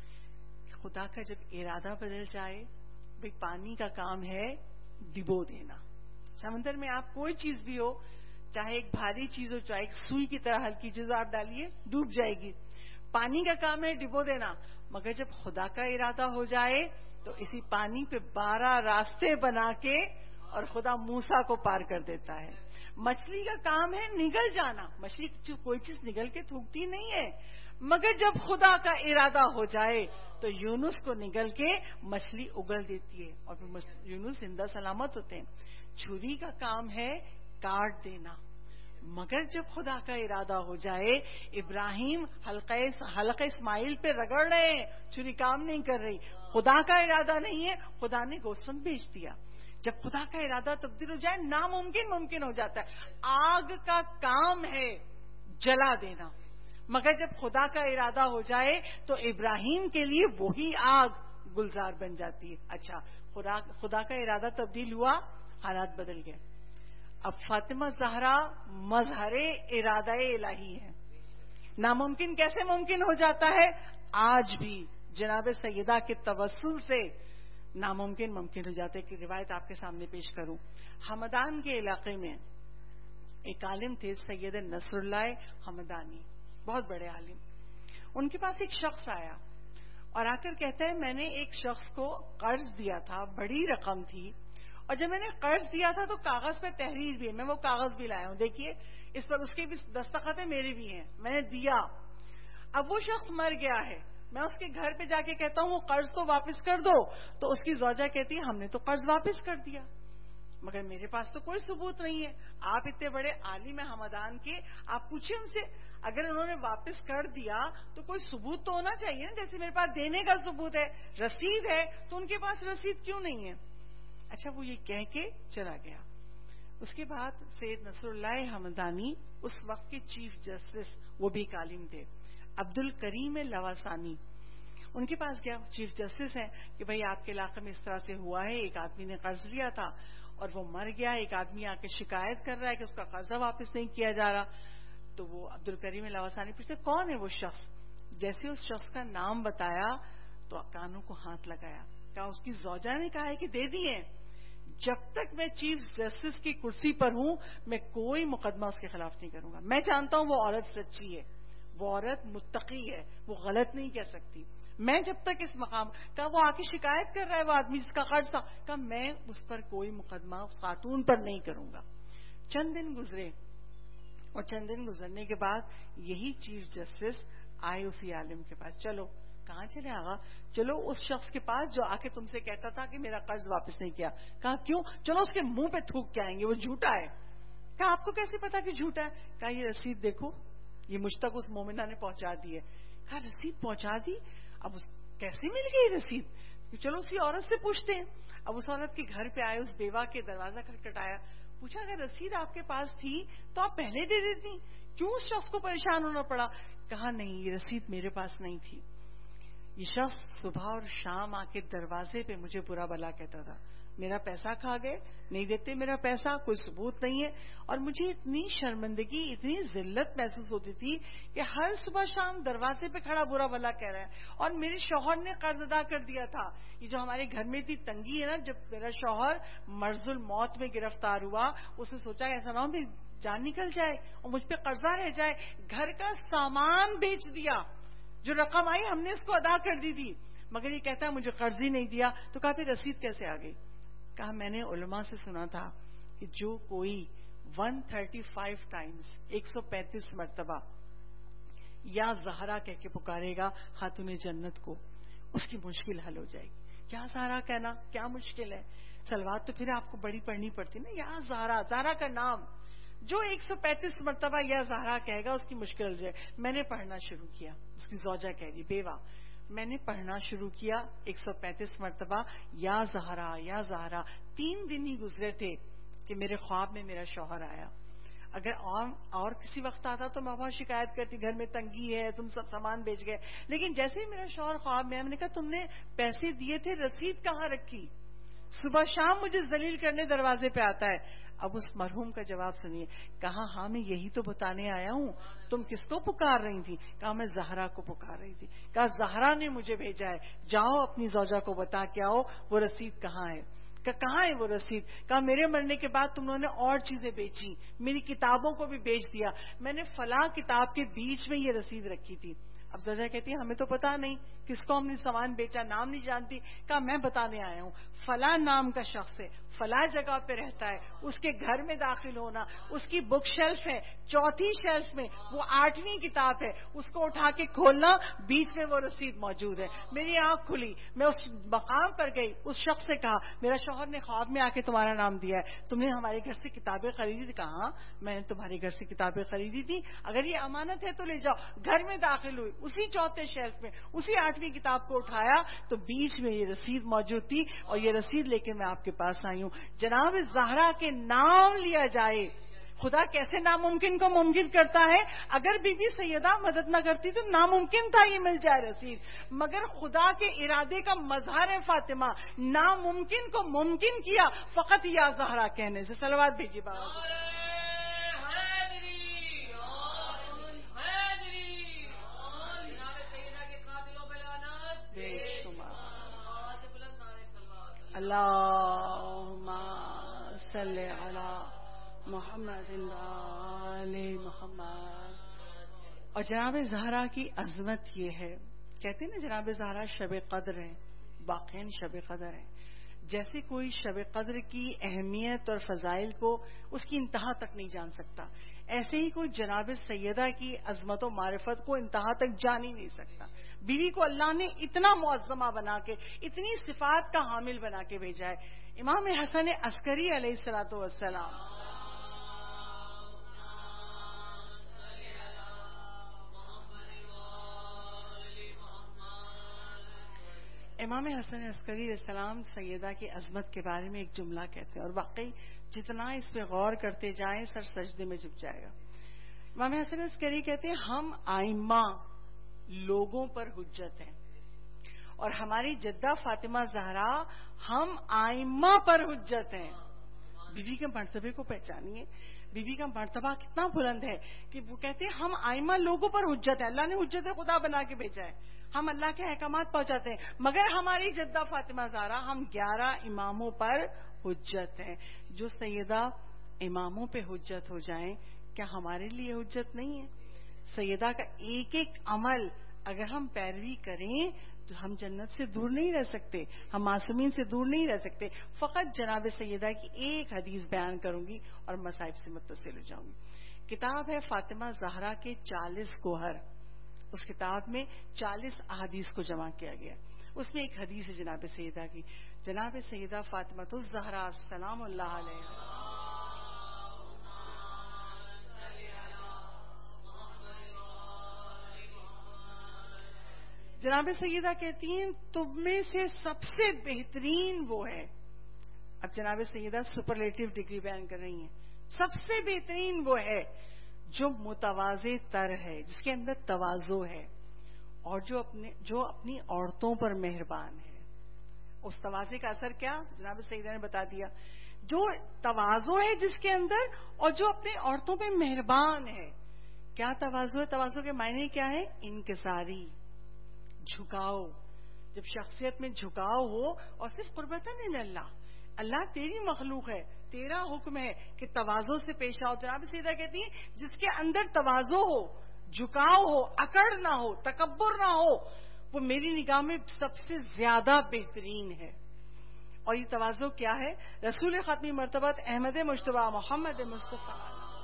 خدا کا جب ارادہ بدل جائے، بھئی پانی کا کام ہے ڈبو دینا۔ سمندر میں آپ کوئی چیز بھی ہو، چاہے ایک بھاری چیز ہو، چاہے ایک سوئی کی طرح ہلکی چیز آپ ڈالیے ڈوب جائے گی۔ پانی کا کام ہے ڈبو دینا، مگر جب خدا کا ارادہ ہو جائے تو اسی پانی پہ 12 راستے بنا کے اور خدا موسیٰ کو پار کر دیتا ہے۔ مچھلی کا کام ہے نگل جانا، مچھلی کوئی چیز نگل کے تھوکتی نہیں ہے، مگر جب خدا کا ارادہ ہو جائے تو یونس کو نگل کے مچھلی اگل دیتی ہے اور پھر یونس زندہ سلامت ہوتے ہیں۔ چھری کا کام ہے کاٹ دینا، مگر جب خدا کا ارادہ ہو جائے، ابراہیم حلقہ اسماعیل پہ رگڑ رہے ہیں، چھری کام نہیں کر رہی، خدا کا ارادہ نہیں ہے، خدا نے گوسفند بھیج دیا۔ جب خدا کا ارادہ تبدیل ہو جائے ناممکن ممکن ہو جاتا ہے۔ آگ کا کام ہے جلا دینا، مگر جب خدا کا ارادہ ہو جائے تو ابراہیم کے لیے وہی آگ گلزار بن جاتی ہے۔ اچھا، خدا کا ارادہ تبدیل ہوا، حالات بدل گئے۔ اب فاطمہ زہرا مظہر ارادہ الہی ہے۔ ناممکن کیسے ممکن ہو جاتا ہے؟ آج بھی جناب سیدہ کے توسل سے ناممکن ممکن ہو جاتا ہے۔ کہ روایت آپ کے سامنے پیش کروں، ہمدان کے علاقے میں ایک عالم تھے سید نصر اللہ ہمدانی، بہت بڑے عالم۔ ان کے پاس ایک شخص آیا اور آ کر کہتا ہے میں نے ایک شخص کو قرض دیا تھا، بڑی رقم تھی، اور جب میں نے قرض دیا تھا تو کاغذ پہ تحریر بھی ہے، میں وہ کاغذ بھی لایا ہوں، دیکھیے اس پر اس کے بھی دستخط ہے، میرے بھی ہیں، میں نے دیا۔ اب وہ شخص مر گیا ہے، میں اس کے گھر پہ جا کے کہتا ہوں وہ قرض تو واپس کر دو، تو اس کی زوجہ کہتی ہے ہم نے تو قرض واپس کر دیا، مگر میرے پاس تو کوئی ثبوت نہیں ہے۔ آپ اتنے بڑے عالم ہیں ہمدان کے، آپ پوچھیں ان سے اگر انہوں نے واپس کر دیا تو کوئی ثبوت تو ہونا چاہیے نا، جیسے میرے پاس دینے کا ثبوت ہے، رسید ہے، تو ان کے پاس رسید کیوں نہیں ہے؟ اچھا، وہ یہ کہہ کے چلا گیا۔ اس کے بعد سید نصر اللہ ہمدانی اس وقت کے چیف جسٹس، وہ بھی ایک عالم تھے، عبد الکریم لواسانی، ان کے پاس گیا، چیف جسٹس ہیں، کہ بھئی آپ کے علاقے میں اس طرح سے ہوا ہے، ایک آدمی نے قرض لیا تھا اور وہ مر گیا، ایک آدمی آ کے شکایت کر رہا ہے کہ اس کا قرضہ واپس نہیں کیا جا رہا۔ تو وہ عبد الکریم لواسانی پوچھتے کون ہے وہ شخص؟ جیسے اس شخص کا نام بتایا تو کانوں کو ہاتھ لگایا، کہا اس کی زوجہ نے کہا ہے کہ دے دیے، جب تک میں چیف جسٹس کی کرسی پر ہوں میں کوئی مقدمہ اس کے خلاف نہیں کروں گا، میں جانتا ہوں وہ عورت سچی ہے، وہ عورت متقی ہے، وہ غلط نہیں کہہ سکتی، میں جب تک اس مقام کا وہ آ کے شکایت کر رہا ہے وہ آدمی جس کا قرض تھا، کہ میں اس پر کوئی مقدمہ اس خاتون پر نہیں کروں گا۔ چند دن گزرے اور چند دن گزرنے کے بعد یہی چیف جسٹس آئے اسی عالم کے پاس، چلو کہاں چلے آغا؟ چلو اس شخص کے پاس جو آ کے تم سے کہتا تھا کہ میرا قرض واپس نہیں کیا۔ کہا کیوں؟ چلو اس کے منہ پہ تھوک کے آئیں گے، وہ جھوٹا ہے۔ کہا آپ کو کیسے پتا کہ جھوٹا ہے؟ کہا یہ رسید دیکھو، یہ مجھ تک اس مومنہ نے پہنچا دی ہے۔ کہا رسید پہنچا دی؟ اب کیسے مل گئی رسید؟ چلو اسی عورت سے پوچھتے ہیں۔ اب اس عورت کے گھر پہ آئے، اس بیوہ کے دروازہ کھٹکھٹایا، پوچھا اگر رسید آپ کے پاس تھی تو آپ پہلے دے دیتی، کیوں اس شخص کو پریشان ہونا پڑا؟ کہا نہیں، یہ رسید میرے پاس نہیں تھی، یہ شخص صبح اور شام آ کے دروازے پہ مجھے برا بلا کہتا تھا، میرا پیسہ کھا گئے، نہیں دیتے میرا پیسہ، کوئی ثبوت نہیں ہے، اور مجھے اتنی شرمندگی، اتنی ذلت محسوس ہوتی تھی کہ ہر صبح شام دروازے پہ کھڑا برا بلا کہہ رہا ہے، اور میرے شوہر نے قرض ادا کر دیا تھا۔ یہ جو ہمارے گھر میں اتنی تنگی ہے نا، جب میرا شوہر مرض الموت میں گرفتار ہوا، اس نے سوچا ایسا نہ ہو میری جان نکل جائے اور مجھ پہ قرضہ رہ جائے، گھر کا سامان بیچ دیا، جو رقم آئی ہم نے اس کو ادا کر دی تھی، مگر یہ کہتا ہے مجھے قرض ہی نہیں دیا۔ تو کہا پھر رسید کیسے آ گئی؟ کہا میں نے علماء سے سنا تھا کہ جو کوئی 135 ٹائمز 135 مرتبہ یا زہرا کہہ کے پکارے گا خاتون جنت کو، اس کی مشکل حل ہو جائے گی۔ کیا زہرا کہنا کیا مشکل ہے؟ صلوات تو پھر آپ کو بڑی پڑھنی پڑتی نا، یا زہرا، زہرا کا نام جو 135 مرتبہ یا زہرا کہے گا اس کی مشکل ہو جائے. میں نے پڑھنا شروع کیا, اس کی زوجہ کہہ رہی بیوہ, میں نے پڑھنا شروع کیا 135 مرتبہ یا زہرا یا زہرا. 3 دن ہی گزرے تھے کہ میرے خواب میں میرا شوہر آیا. اگر اور کسی وقت آتا تو میں بہت شکایت کرتی, گھر میں تنگی ہے, تم سب سامان بیچ گئے. لیکن جیسے ہی میرا شوہر خواب میں, میں نے کہا تم نے پیسے دیے تھے, رسید کہاں رکھی؟ صبح شام مجھے ذلیل کرنے دروازے پہ آتا ہے. اب اس مرحوم کا جواب سنیے. کہا ہاں میں یہی تو بتانے آیا ہوں. تم کس کو پکار رہی تھی؟ کہا میں زہرا کو پکار رہی تھی. کہا زہرا نے مجھے بھیجا ہے, جاؤ اپنی زوجہ کو بتا کے آؤ وہ رسید کہاں ہے. کہاں ہے وہ رسید؟ کہا میرے مرنے کے بعد تم نے اور چیزیں بیچی, میری کتابوں کو بھی بیچ دیا, میں نے فلاں کتاب کے بیچ میں یہ رسید رکھی تھی. اب زوجہ کہتی ہے ہمیں تو پتا نہیں کس کو ہم نے سامان بیچا, نام نہیں جانتی. کہا میں بتانے آیا ہوں, فلاں نام کا شخص ہے, فلاں جگہ پہ رہتا ہے, اس کے گھر میں داخل ہونا, اس کی بک شیلف ہے, 4تھی شیلف میں وہ 8ویں کتاب ہے, اس کو اٹھا کے کھولنا, بیچ میں وہ رسید موجود ہے. میری آنکھ کھلی, میں اس مقام پر گئی, اس شخص سے کہا میرا شوہر نے خواب میں آ کے تمہارا نام دیا ہے, تم نے ہمارے گھر سے کتابیں خریدی تھی؟ کہا میں نے تمہارے گھر سے کتابیں خریدی تھی, اگر یہ امانت ہے تو لے جاؤ. گھر میں داخل ہوئی, اسی 4تھے شیلف میں اسی 8ویں کتاب کو اٹھایا تو بیچ میں یہ رسید موجود تھی, اور یہ رسید لے کے میں آپ کے پاس آئی ہوں. جناب زہرا کے نام لیا جائے. خدا کیسے ناممکن کو ممکن کرتا ہے. اگر بی بی سیدہ مدد نہ کرتی تو ناممکن تھا یہ مل جائے رسید, مگر خدا کے ارادے کا مظہر ہے فاطمہ, ناممکن کو ممکن کیا فقط یا زہرا کہنے سے. صلوات بھیجیے بابا. اللہم صلی علی محمد علی محمد. اور جناب زہرا کی عظمت یہ ہے, کہتے ہیں نا جناب زہرا شب قدر ہے, واقعاً شب قدر ہے. جیسے کوئی شب قدر کی اہمیت اور فضائل کو اس کی انتہا تک نہیں جان سکتا, ایسے ہی کوئی جناب سیدہ کی عظمت و معرفت کو انتہا تک جان ہی نہیں سکتا. بیوی کو اللہ نے اتنا معظمہ بنا کے, اتنی صفات کا حامل بنا کے بھیجا ہے. امام حسن عسکری علیہ الصلوۃ والسلام, امام حسن عسکری علیہ السلام سیدہ کی عظمت کے بارے میں ایک جملہ کہتے ہیں, اور واقعی جتنا اس پہ غور کرتے جائیں سر سجدے میں جھک جائے گا. امام حسن عسکری کہتے ہیں ہم آئمہ لوگوں پر حجت ہیں, اور ہماری جدہ فاطمہ زہرا ہم آئمہ پر حجت ہیں. بیوی کے مرتبے کو پہچانیے, بیوی کا مرتبہ کتنا بلند ہے کہ وہ کہتے ہیں ہم آئمہ لوگوں پر حجت ہے. اللہ نے حجت خدا بنا کے بھیجا ہے, ہم اللہ کے احکامات پہنچاتے ہیں, مگر ہماری جدہ فاطمہ زہرا ہم 11 اماموں پر حجت ہیں. جو سیدہ اماموں پہ حجت ہو جائیں, کیا ہمارے لیے حجت نہیں ہے؟ سیدہ کا ایک ایک عمل اگر ہم پیروی کریں تو ہم جنت سے دور نہیں رہ سکتے, ہم معصومین سے دور نہیں رہ سکتے. فقط جناب سیدہ کی ایک حدیث بیان کروں گی اور مصائب سے متصل ہو جاؤں گی. کتاب ہے فاطمہ زہرا کے 40 گوہر, اس کتاب میں 40 احادیث کو جمع کیا گیا. اس میں ایک حدیث ہے جناب سیدہ کی, جناب سیدہ فاطمہ الزہرا سلام اللہ علیہا, جناب سیدہ کہتی ہیں تم میں سے سب سے بہترین وہ ہے. اب جناب سیدہ سپرلیٹو ڈگری بیان کر رہی ہیں, سب سے بہترین وہ ہے جو متواضع تر ہے, جس کے اندر تواضع ہے, اور جو اپنی عورتوں پر مہربان ہے. اس تواضع کا اثر کیا جناب سیدہ نے بتا دیا. جو تواضع ہے جس کے اندر, اور جو اپنی عورتوں پہ مہربان ہے. کیا تواضع ہے؟ تواضع کے معنی کیا ہے؟ انکساری, جھکاؤ. جب شخصیت میں جھکاؤ ہو, اور صرف قربتاً اللہ, اللہ تیری مخلوق ہے, تیرا حکم ہے کہ تواضع سے پیش آؤ. جناب سیدہ کہتی ہیں جس کے اندر تواضع ہو, جھکاؤ ہو, اکڑ نہ ہو, تکبر نہ ہو, وہ میری نگاہ میں سب سے زیادہ بہترین ہے. اور یہ تواضع کیا ہے؟ رسول ختمی مرتبت احمد مجتبی محمد مصطفیٰ.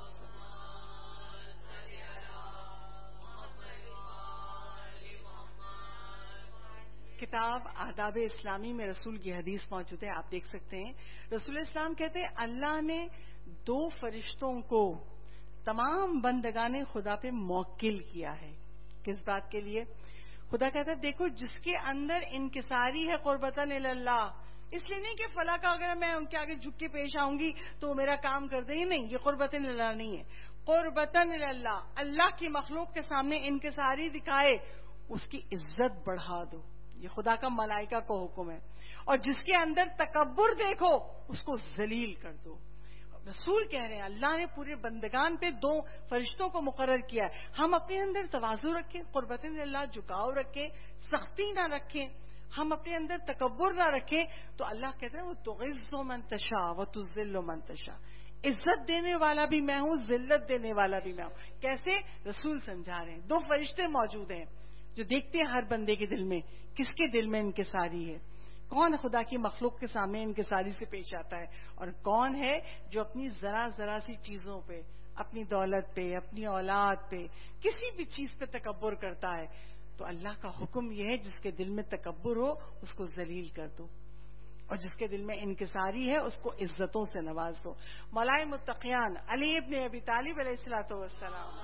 کتاب آداب اسلامی میں رسول کی حدیث موجود ہے, آپ دیکھ سکتے ہیں. رسول اسلام کہتے ہیں اللہ نے 2 فرشتوں کو تمام بندگان خدا پہ موکل کیا ہے. کس بات کے لیے؟ خدا کہتا ہے دیکھو جس کے اندر انکساری ہے قربتاً اللہ، اس لیے نہیں کہ فلاں کا اگر میں ان کے آگے جھک کے پیش آؤں گی تو میرا کام کر دیں گے، نہیں، یہ قربتاً اللہ نہیں ہے. قربتاً اللہ، اللہ کی مخلوق کے سامنے انکساری دکھائے، اس کی عزت بڑھا دو. یہ خدا کا ملائکہ کو حکم ہے. اور جس کے اندر تکبر دیکھو اس کو ذلیل کر دو. رسول کہہ رہے ہیں اللہ نے پورے بندگان پہ 2 فرشتوں کو مقرر کیا ہے. ہم اپنے اندر تواضع رکھیں، قربت اللہ جھکاؤ رکھیں، سختی نہ رکھیں، ہم اپنے اندر تکبر نہ رکھیں، تو اللہ کہتے ہیں وہ تعز من تشاء و تذل من تشاء. عزت دینے والا بھی میں ہوں، ذلت دینے والا بھی میں ہوں. کیسے؟ رسول سمجھا رہے ہیں. 2 فرشتے موجود ہیں جو دیکھتے ہیں ہر بندے کے دل میں کس کے دل میں انکساری ہے، کون خدا کی مخلوق کے سامنے انکساری سے پیش آتا ہے، اور کون ہے جو اپنی ذرا ذرا سی چیزوں پہ، اپنی دولت پہ، اپنی اولاد پہ، کسی بھی چیز پہ تکبر کرتا ہے. تو اللہ کا حکم یہ ہے جس کے دل میں تکبر ہو اس کو ذلیل کر دو، اور جس کے دل میں انکساری ہے اس کو عزتوں سے نواز دو. مولائے متقیان علی ابن ابی طالب علیہ الصلوۃ والسلام،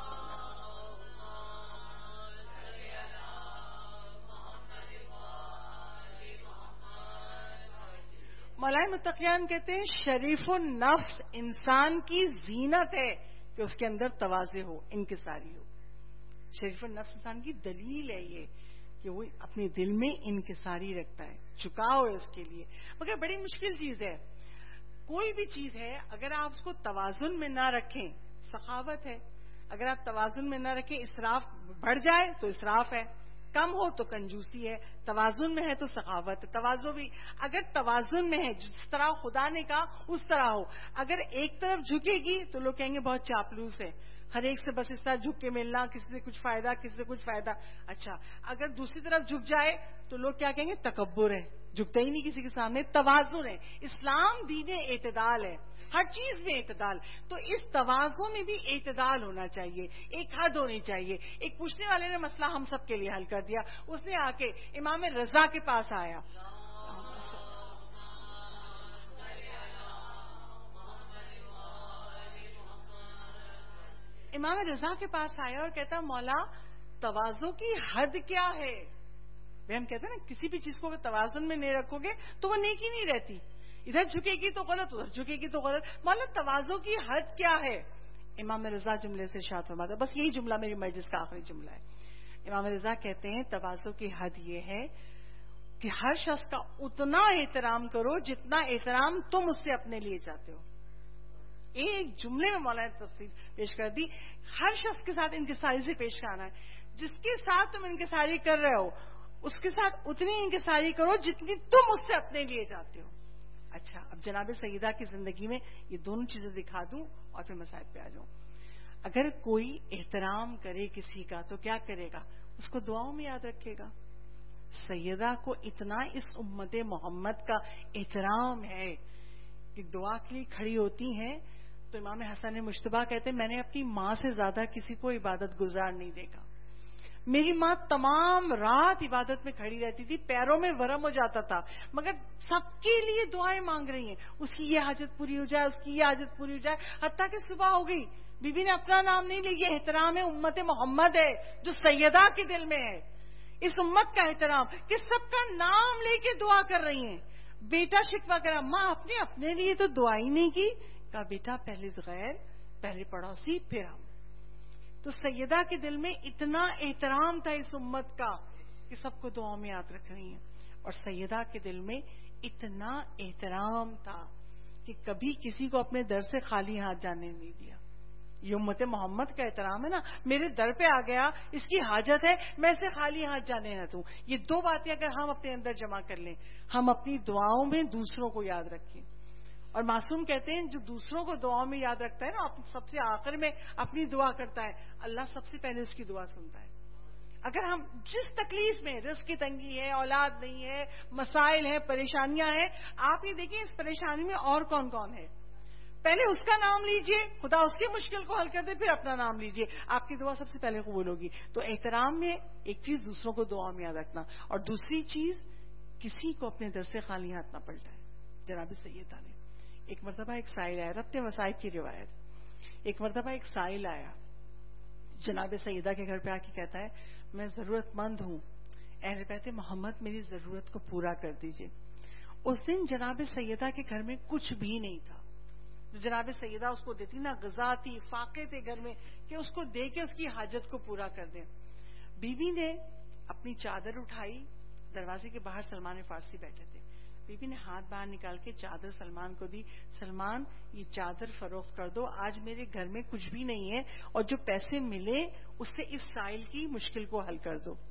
مولائے متقیان کہتے ہیں شریف النفس انسان کی زینت ہے کہ اس کے اندر تواضع ہو، انکساری ہو. شریف النفس انسان کی دلیل ہے یہ کہ وہ اپنے دل میں انکساری رکھتا ہے، جھکاؤ ہے اس کے لیے. مگر بڑی مشکل چیز ہے. کوئی بھی چیز ہے اگر آپ اس کو توازن میں نہ رکھیں، سخاوت ہے. اگر آپ توازن میں نہ رکھیں، اسراف بڑھ جائے تو اسراف ہے، کم ہو تو کنجوسی ہے. توازن میں ہے تو سخاوت ہے. توازن بھی اگر توازن میں ہے، جس طرح خدا نے کہا اس طرح ہو. اگر ایک طرف جھکے گی تو لوگ کہیں گے بہت چاپلوس ہے، ہر ایک سے بس اس طرح جھک کے ملنا، کسی سے کچھ فائدہ، کسی سے کچھ فائدہ. اچھا اگر دوسری طرف جھک جائے تو لوگ کیا کہیں گے؟ تکبر ہے، جھکتا ہی نہیں کسی کے سامنے. توازن ہے. اسلام دین اعتدال ہے، ہر چیز میں اعتدال. تو اس توازن میں بھی اعتدال ہونا چاہیے، ایک حد ہونی چاہیے. ایک پوچھنے والے نے مسئلہ ہم سب کے لیے حل کر دیا. اس نے آ کے امام رضا کے پاس آیا، امام رضا کے پاس آیا اور کہتا مولا تواضع کی حد کیا ہے؟ ہم کہتے ہیں نا کسی بھی چیز کو اگر توازن میں نہیں رکھو گے تو وہ نیکی نہیں رہتی. ادھر جھکے گی تو غلط، ادھر جھکے گی تو غلط. مولا تواضع کی حد کیا ہے؟ امام رضا جملے سے ارشاد فرماتا، بس یہی جملہ میری مجلس کا آخری جملہ ہے. امام رضا کہتے ہیں تواضع کی حد یہ ہے کہ ہر شخص کا اتنا احترام کرو جتنا احترام تم اس سے اپنے لیے چاہتے ہو. ایک جملے میں مولانا نے تفصیل پیش کر دی. ہر شخص کے ساتھ انکساری سے پیش آنا ہے. جس کے ساتھ تم انکساری کر رہے ہو اس کے ساتھ اتنی انکساری کرو جتنی تم اس سے اپنے لیے چاہتے ہو. اچھا اب جناب سیدہ کی زندگی میں یہ دونوں چیزیں دکھا دوں اور پھر مسائل پہ آ جاؤں. اگر کوئی احترام کرے کسی کا تو کیا کرے گا؟ اس کو دعاؤں میں یاد رکھے گا. سیدہ کو اتنا اس امت محمد کا احترام ہے کہ دعا کے لیے کھڑی ہوتی ہیں تو امام حسن مشتبہ کہتے ہیں میں نے اپنی ماں سے زیادہ کسی کو عبادت گزار نہیں دیکھا. میری ماں تمام رات عبادت میں کھڑی رہتی تھی، پیروں میں ورم ہو جاتا تھا، مگر سب کے لیے دعائیں مانگ رہی ہیں، اس کی یہ حاجت پوری ہو جائے، اس کی یہ حاجت پوری ہو جائے. حتیٰ کہ صبح ہو گئی، بی بی نے اپنا نام نہیں لیا. یہ احترام ہے امت محمد ہے جو سیدہ کے دل میں ہے. اس امت کا احترام کہ سب کا نام لے کے دعا کر رہی ہیں. بیٹا شکوہ کرا، ماں اپنے لیے تو دعا ہی نہیں کی. کہا بیٹا پہلے غیر، پہلے پڑوسی، پھر ہم. تو سیدہ کے دل میں اتنا احترام تھا اس امت کا کہ سب کو دعاؤں میں یاد رکھ رہی ہیں. اور سیدہ کے دل میں اتنا احترام تھا کہ کبھی کسی کو اپنے در سے خالی ہاتھ جانے نہیں دیا. یہ امت محمد کا احترام ہے نا. میرے در پہ آ گیا، اس کی حاجت ہے، میں اسے خالی ہاتھ جانے نہ دوں. یہ 2 باتیں اگر ہم اپنے اندر جمع کر لیں، ہم اپنی دعاؤں میں دوسروں کو یاد رکھیں. اور معصوم کہتے ہیں جو دوسروں کو دعاؤں میں یاد رکھتا ہے نا، سب سے آخر میں اپنی دعا کرتا ہے، اللہ سب سے پہلے اس کی دعا سنتا ہے. اگر ہم جس تکلیف میں، رزق کی تنگی ہے، اولاد نہیں ہے، مسائل ہیں، پریشانیاں ہیں، آپ یہ دیکھیں اس پریشانی میں اور کون کون ہے، پہلے اس کا نام لیجئے، خدا اس کی مشکل کو حل کر دے، پھر اپنا نام لیجئے، آپ کی دعا سب سے پہلے قبول ہوگی. تو احترام میں ایک چیز دوسروں کو دعا میں یاد رکھنا، اور دوسری چیز کسی کو اپنے در سے خالی ہاتھ نہ پلٹائے. جناب سیدہ نے ایک مرتبہ ایک سائل ہے، ربط مصائب کی روایت، ایک مرتبہ ایک سائل آیا جناب سیدہ کے گھر پہ آ کے کہتا ہے میں ضرورت مند ہوں، اہل بیت محمد میری ضرورت کو پورا کر دیجئے. اس دن جناب سیدہ کے گھر میں کچھ بھی نہیں تھا. جناب سیدہ اس کو دیتی نا، غذا تھی، فاقے تھے گھر میں کہ اس کو دے کے اس کی حاجت کو پورا کر دیں. بی نے اپنی چادر اٹھائی، دروازے کے باہر سلمان فارسی بیٹھے تھے. بی نے ہاتھ باہر نکال کے چادر سلمان کو دی. سلمان یہ چادر فروخت کر دو، آج میرے گھر میں کچھ بھی نہیں ہے اور جو پیسے ملے اس سے اس سائل کی مشکل کو حل کر دو.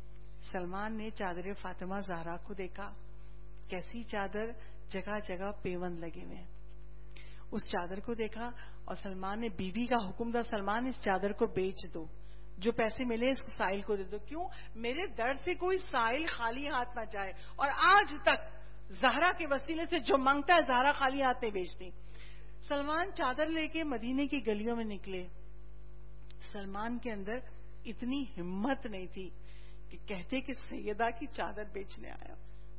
سلمان نے چادر فاطمہ زہرا کو دیکھا، کیسی چادر، جگہ جگہ پیوند لگے ہوئے ہیں. اس چادر کو دیکھا اور سلمان نے بیوی کا حکم دیا، سلمان اس چادر کو بیچ دو، جو پیسے ملے اس سائل کو دے دو. کیوں؟ میرے در سے کوئی سائل خالی ہاتھ نہ جائے. اور آج تک زہرا کے وسیلے سے جو مانگتا ہے زہرا خالی ہاتھ نہیں بیچتی. سلمان چادر لے کے مدینے کی گلیوں میں نکلے. سلمان کے اندر اتنی ہمت نہیں تھی کہ کہتے کہ سیدہ کی چادر بیچنے آیا.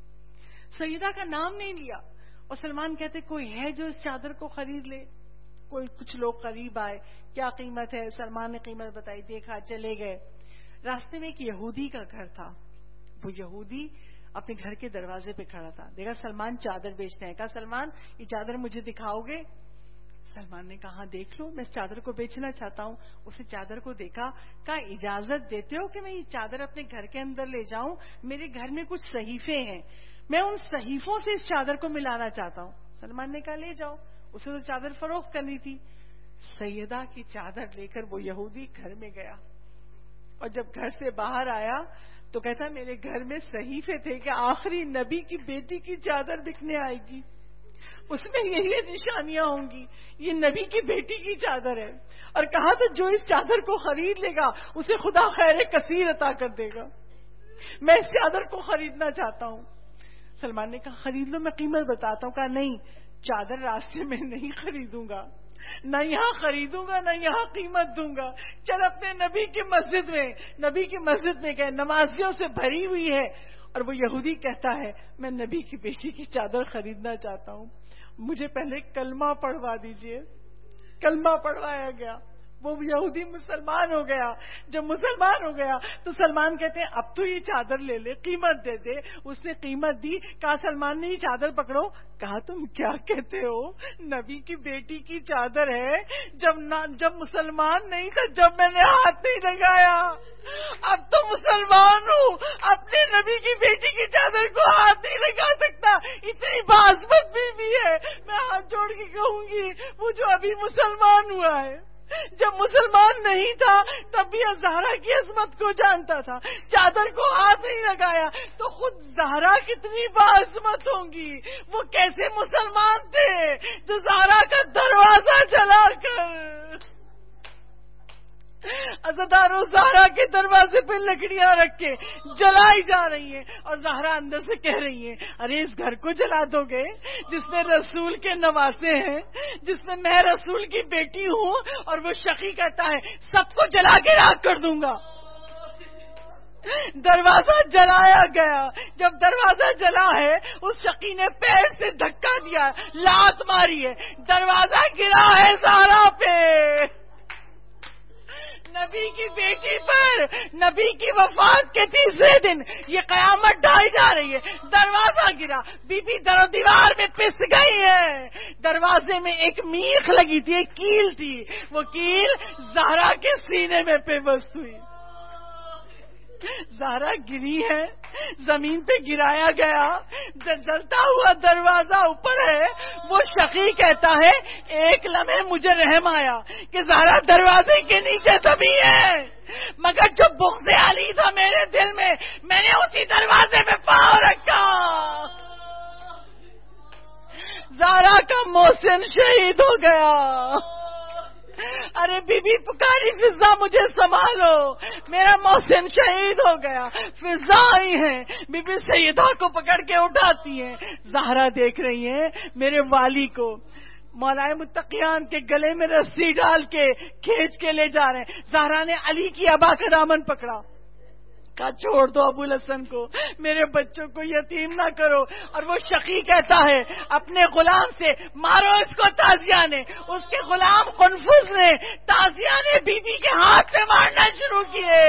سیدہ کا نام نہیں لیا اور سلمان کہتے کوئی ہے جو اس چادر کو خرید لے. کچھ لوگ قریب آئے، کیا قیمت ہے؟ سلمان نے قیمت بتائی، دیکھا، چلے گئے. راستے میں ایک یہودی کا گھر تھا. وہ یہودی اپنے گھر کے دروازے پہ کھڑا تھا. دیکھا سلمان چادر بیچتے ہیں. کہا سلمان یہ چادر مجھے دکھاؤ گے؟ سلمان نے کہا دیکھ لو، میں اس چادر کو بیچنا چاہتا ہوں. اسے چادر کو دیکھا، کہا اجازت دیتے ہو کہ میں یہ چادر اپنے گھر کے اندر لے جاؤں؟ میرے گھر میں کچھ صحیفے ہیں، میں ان صحیفوں سے اس چادر کو ملانا چاہتا ہوں. سلمان نے کہا لے جاؤ. اسے تو چادر فروخت کرنی تھی. سیدہ کی چادر لے کر وہ یہودی گھر میں گیا اور جب گھر سے باہر آیا تو کہتا میرے گھر میں صحیفے تھے کہ آخری نبی کی بیٹی کی چادر بکنے آئے گی، اس میں یہی نشانیاں ہوں گی، یہ نبی کی بیٹی کی چادر ہے. اور کہا تو جو اس چادر کو خرید لے گا اسے خدا خیر کثیر عطا کر دے گا. میں اس چادر کو خریدنا چاہتا ہوں. سلمان نے کہا خرید لو، میں قیمت بتاتا ہوں. کہا نہیں، چادر راستے میں نہیں خریدوں گا، نہ یہاں خریدوں گا، نہ یہاں قیمت دوں گا. چل اپنے نبی کی مسجد میں. نبی کی مسجد میں گئے، نمازیوں سے بھری ہوئی ہے اور وہ یہودی کہتا ہے میں نبی کی بیٹی کی چادر خریدنا چاہتا ہوں، مجھے پہلے کلمہ پڑھوا دیجئے. کلمہ پڑھوایا گیا، وہ یہودی مسلمان ہو گیا. جب مسلمان ہو گیا تو سلمان کہتے ہیں اب تو یہ چادر لے لے، قیمت دے دے. اس نے قیمت دی. کہا سلمان نے یہ چادر پکڑو. کہا تم کیا کہتے ہو؟ نبی کی بیٹی کی چادر ہے. جب مسلمان نہیں تھا، جب میں نے ہاتھ نہیں لگایا، اب تو مسلمان ہوں، اپنے نبی کی بیٹی کی چادر کو ہاتھ نہیں لگا سکتا. اتنی باعزت بیوی ہے. میں ہاتھ جوڑ کے کہوں گی وہ جو ابھی مسلمان ہوا ہے، جب مسلمان نہیں تھا تب بھی زہرا کی عظمت کو جانتا تھا، چادر کو ہاتھ نہیں لگایا تو خود زہرا کتنی باعظمت ہوں گی. وہ کیسے مسلمان تھے جو زہرا کا دروازہ جلا کر عزادارو زہرا کے دروازے پہ لکڑیاں رکھ کے جلائی جا رہی ہیں اور زہرا اندر سے کہہ رہی ہیں ارے اس گھر کو جلا دو گے جس میں رسول کے نواسے ہیں، جس میں میں رسول کی بیٹی ہوں. اور وہ شقی کہتا ہے سب کو جلا کے راکھ کر دوں گا. دروازہ جلایا گیا. جب دروازہ جلا ہے اس شقی نے پیر سے دھکا دیا، لات ماری ہے، دروازہ گرا ہے زہرا پہ. نبی کی بیٹی پر نبی کی وفات کے تیسرے دن یہ قیامت ڈھائی جا رہی ہے. دروازہ گرا، بی بی در دیوار میں پس گئی ہے. دروازے میں ایک میخ لگی تھی، ایک کیل تھی، وہ کیل زہرا کے سینے میں پیوست ہوئی. زہرا گری ہے، زمین پہ گرایا گیا، جلتا ہوا دروازہ اوپر ہے. وہ شقی کہتا ہے ایک لمحے مجھے رحم آیا کہ زہرا دروازے کے نیچے دبی ہے، مگر جو بغض علی تھا میرے دل میں، میں نے اسی دروازے میں پاؤں رکھا. زہرا کا محسن شہید ہو گیا. ارے بی بی پکاری فضا مجھے سنبھالو، میرا محسن شہید ہو گیا. فضا آئی ہیں، بی بی سیدہ کو پکڑ کے اٹھاتی ہیں. زہرا دیکھ رہی ہیں میرے والی کو مولا متقیان کے گلے میں رسی ڈال کے کھینچ کے لے جا رہے ہیں. زہرا نے علی کی ابا کا دامن پکڑا. کہا چھوڑ دو ابو الحسن کو، میرے بچوں کو یتیم نہ کرو. اور وہ شقی کہتا ہے اپنے غلام سے مارو اس کو تازیہ نے. اس کے غلام قنفذ نے تازیہ نے بی بی کے ہاتھ سے مارنا شروع کیے.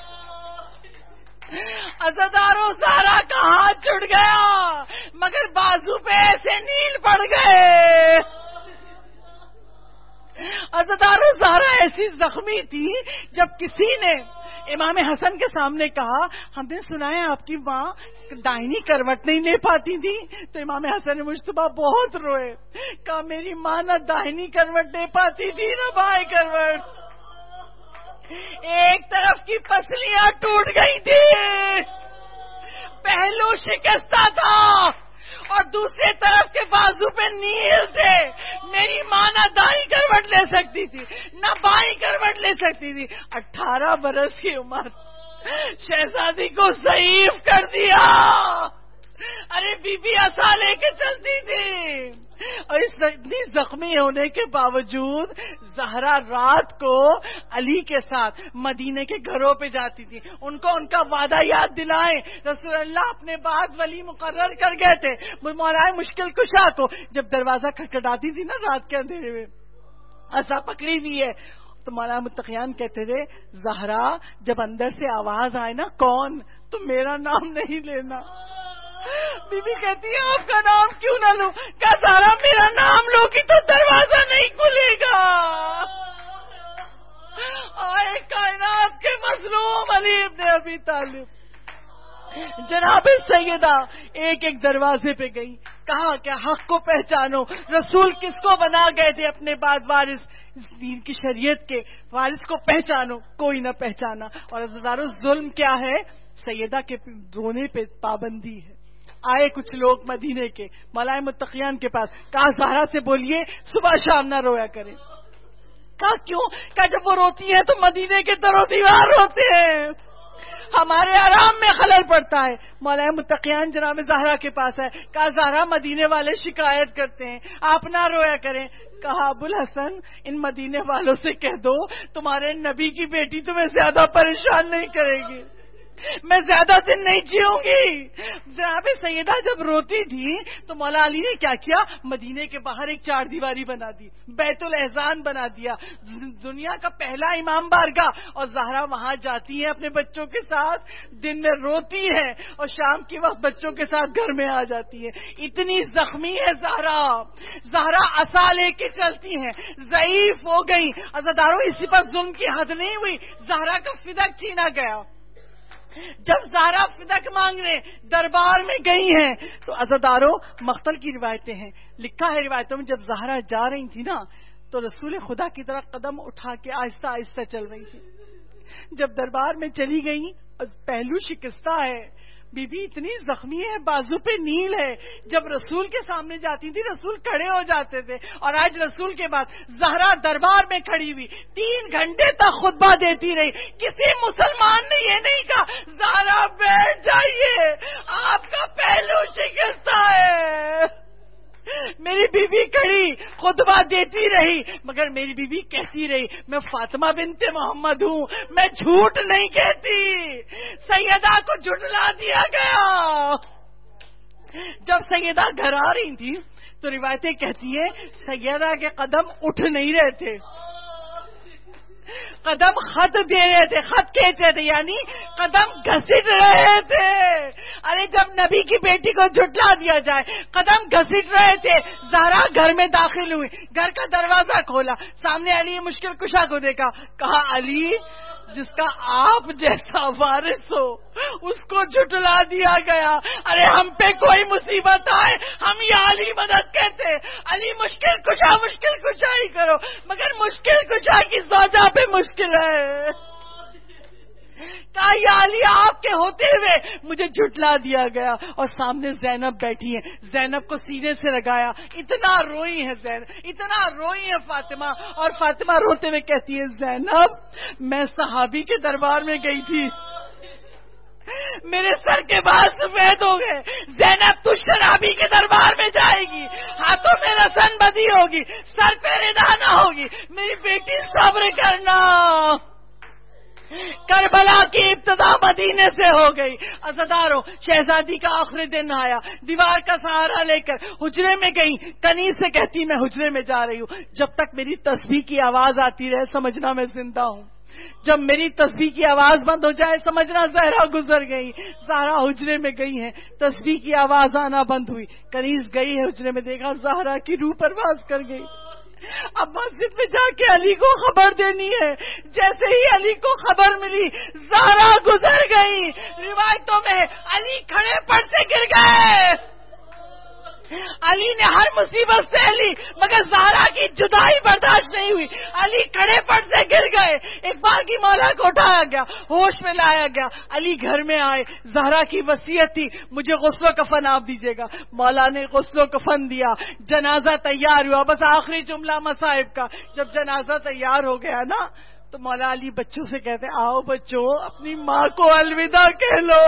عزادارو زہرا کا ہاتھ چھٹ گیا مگر بازو پہ ایسے نیل پڑ گئے. عزادارو زہرا ایسی زخمی تھی جب کسی نے امام حسن کے سامنے کہا ہم نے سنا ہے آپ کی ماں دائنی کروٹ نہیں لے پاتی تھی، تو امام حسن مجتبیٰ بہت روئے. کہا میری ماں نہ دائنی کروٹ لے پاتی تھی نہ بائیں کروٹ، ایک طرف کی پسلیاں ٹوٹ گئی تھی، پہلو شکستہ تھا اور دوسرے طرف کے بازو پہ نیل تھے. میری ماں نہ دائیں کروٹ لے سکتی تھی نہ بائیں کروٹ لے سکتی تھی. 18 برس کی عمر شہزادی کو ضعیف کر دیا. ارے بی بی عصا لے کے چلتی تھی اور اس اتنی زخمی ہونے کے باوجود زہرا رات کو علی کے ساتھ مدینے کے گھروں پہ جاتی تھی. ان کو ان کا وعدہ یاد دلائیں. رسول اللہ اپنے بعد ولی مقرر کر گئے تھے مولا مشکل کشا کو. جب دروازہ کھٹکھٹاتی تھی نا رات کے اندھیرے میں عصا پکڑی ہوئی ہے تو مولا متقیان کہتے تھے زہرا جب اندر سے آواز آئے نا کون، تو میرا نام نہیں لینا. بی بی کہتی ہے آپ کا نام کیوں نہ لوں؟ کیا زہرا میرا نام لو گی تو دروازہ نہیں کھلے گا. آئے کائنات کے مظلوم علی ابن ابی طالب. جناب سیدہ ایک ایک دروازے پہ گئی، کہا کہ حق کو پہچانو. رسول کس کو بنا گئے تھے اپنے بعد وارث، دین کی شریعت کے وارث کو پہچانو. کوئی نہ پہچانا. اور عزیزانو ظلم کیا ہے؟ سیدہ کے رونے پہ پابندی ہے. آئے کچھ لوگ مدینے کے مولائے متقیان کے پاس، کہا زہرا سے بولیے صبح شام نہ رویا کرے. کہا کیوں؟ کہا جب وہ روتی ہے تو مدینے کے در و دیوار روتے ہیں، ہمارے آرام میں خلل پڑتا ہے. مولا متقیان جناب زہرا کے پاس ہے. کہا زہرا مدینے والے شکایت کرتے ہیں آپ نہ رویا کریں. کہا ابو الحسن ان مدینے والوں سے کہہ دو تمہارے نبی کی بیٹی تمہیں زیادہ پریشان نہیں کرے گی، میں زیادہ دن نہیں جیوں گی. جناب سیدہ جب روتی تھی تو مولا علی نے کیا کیا؟ مدینے کے باہر ایک 4 دیواری بنا دی، بیت الاحزان بنا دیا، دنیا کا پہلا امام بارگاہ. اور زہرا وہاں جاتی ہے اپنے بچوں کے ساتھ، دن میں روتی ہے اور شام کے وقت بچوں کے ساتھ گھر میں آ جاتی ہے. اتنی زخمی ہے زہرا عصا لے کے چلتی ہیں، ضعیف ہو گئی. عزادارو اسی پر ظلم کی حد نہیں ہوئی، زہرا کا فدک چھینا گیا. جب زہرا فدک مانگنے دربار میں گئی ہیں تو عزادارو مقتل کی روایتیں ہیں، لکھا ہے روایتوں میں جب زہرا جا رہی تھی نا تو رسول خدا کی طرف قدم اٹھا کے آہستہ آہستہ چل رہی تھی. جب دربار میں چلی گئی پہلو شکستہ ہے، بی بی اتنی زخمی ہے، بازو پہ نیل ہے. جب رسول کے سامنے جاتی تھی رسول کھڑے ہو جاتے تھے. اور آج رسول کے بعد زہرا دربار میں کھڑی ہوئی 3 گھنٹے تک خطبہ دیتی رہی. کسی مسلمان نے یہ نہیں کہا زہرا بیٹھ جائیے آپ کا پہلو شکستہ ہے. میری بیوی کھڑی خطبہ دیتی رہی مگر میری بیوی کہتی رہی میں فاطمہ بنت محمد ہوں، میں جھوٹ نہیں کہتی. سیدہ کو جھٹلا دیا گیا. جب سیدہ گھر آ رہی تھی تو روایتیں کہتی ہیں سیدہ کے قدم اٹھ نہیں رہے تھے، قدم خط دے رہے تھے، خط کھینچ رہے تھے، یعنی قدم گھسٹ رہے تھے. ارے جب نبی کی بیٹی کو جھٹلا دیا جائے، قدم گھسٹ رہے تھے. زہرا گھر میں داخل ہوئی، گھر کا دروازہ کھولا، سامنے علی مشکل کشا کو دیکھا. کہا علی جس کا آپ جیسا وارث ہو اس کو جھٹلا دیا گیا. ارے ہم پہ کوئی مصیبت آئے ہم یا علی مدد کہتے. علی مشکل کشا ہی کرو، مگر مشکل کشا کی زوجہ پہ مشکل ہے. کہا یا علی آپ کے ہوتے ہوئے مجھے جھٹلا دیا گیا. اور سامنے زینب بیٹھی ہے، زینب کو سینے سے لگایا. اتنا روئی ہے زینب، اتنا روئی ہے فاطمہ. اور فاطمہ روتے ہوئے کہتی ہے زینب میں صحابی کے دربار میں گئی تھی، میرے سر کے بال سفید ہو گئے. زینب تو شرابی کے دربار میں جائے گی، ہاتھوں میں رسن بدی ہوگی، سر پہ ردا نہ ہوگی. میری بیٹی صبر کرنا. کربلا کی ابتدا مدینے سے ہو گئی. عزاداروں، شہزادی کا آخری دن آیا، دیوار کا سہارا لے کر حجرے میں گئی. کنیز سے کہتی میں حجرے میں جا رہی ہوں، جب تک میری تسبیح کی آواز آتی رہے سمجھنا میں زندہ ہوں. جب میری تسبیح کی آواز بند ہو جائے سمجھنا زہرا گزر گئی. زہرا حجرے میں گئی ہے، تسبیح کی آواز آنا بند ہوئی. کنیز گئی ہے حجرے میں، دیکھا زہرا کی روح پرواز کر گئی. اب مسجد میں جا کے علی کو خبر دینی ہے. جیسے ہی علی کو خبر ملی زہرا گزر گئی. روایتوں میں علی کھڑے پڑ سے گر گئے. علی نے ہر مصیبت سے لی مگر زہرا کی جدائی برداشت نہیں ہوئی. علی کھڑے پڑ سے گر گئے. ایک بار کی مولا کو اٹھایا گیا، ہوش میں لایا گیا. علی گھر میں آئے، زہرا کی وصیت تھی مجھے غسل و کفن آپ دیجیے گا. مولا نے غسل و کفن دیا، جنازہ تیار ہوا. بس آخری جملہ مصائب کا، جب جنازہ تیار ہو گیا نا تو مولا علی بچوں سے کہتے آؤ بچوں اپنی ماں کو الوداع کہہ لو.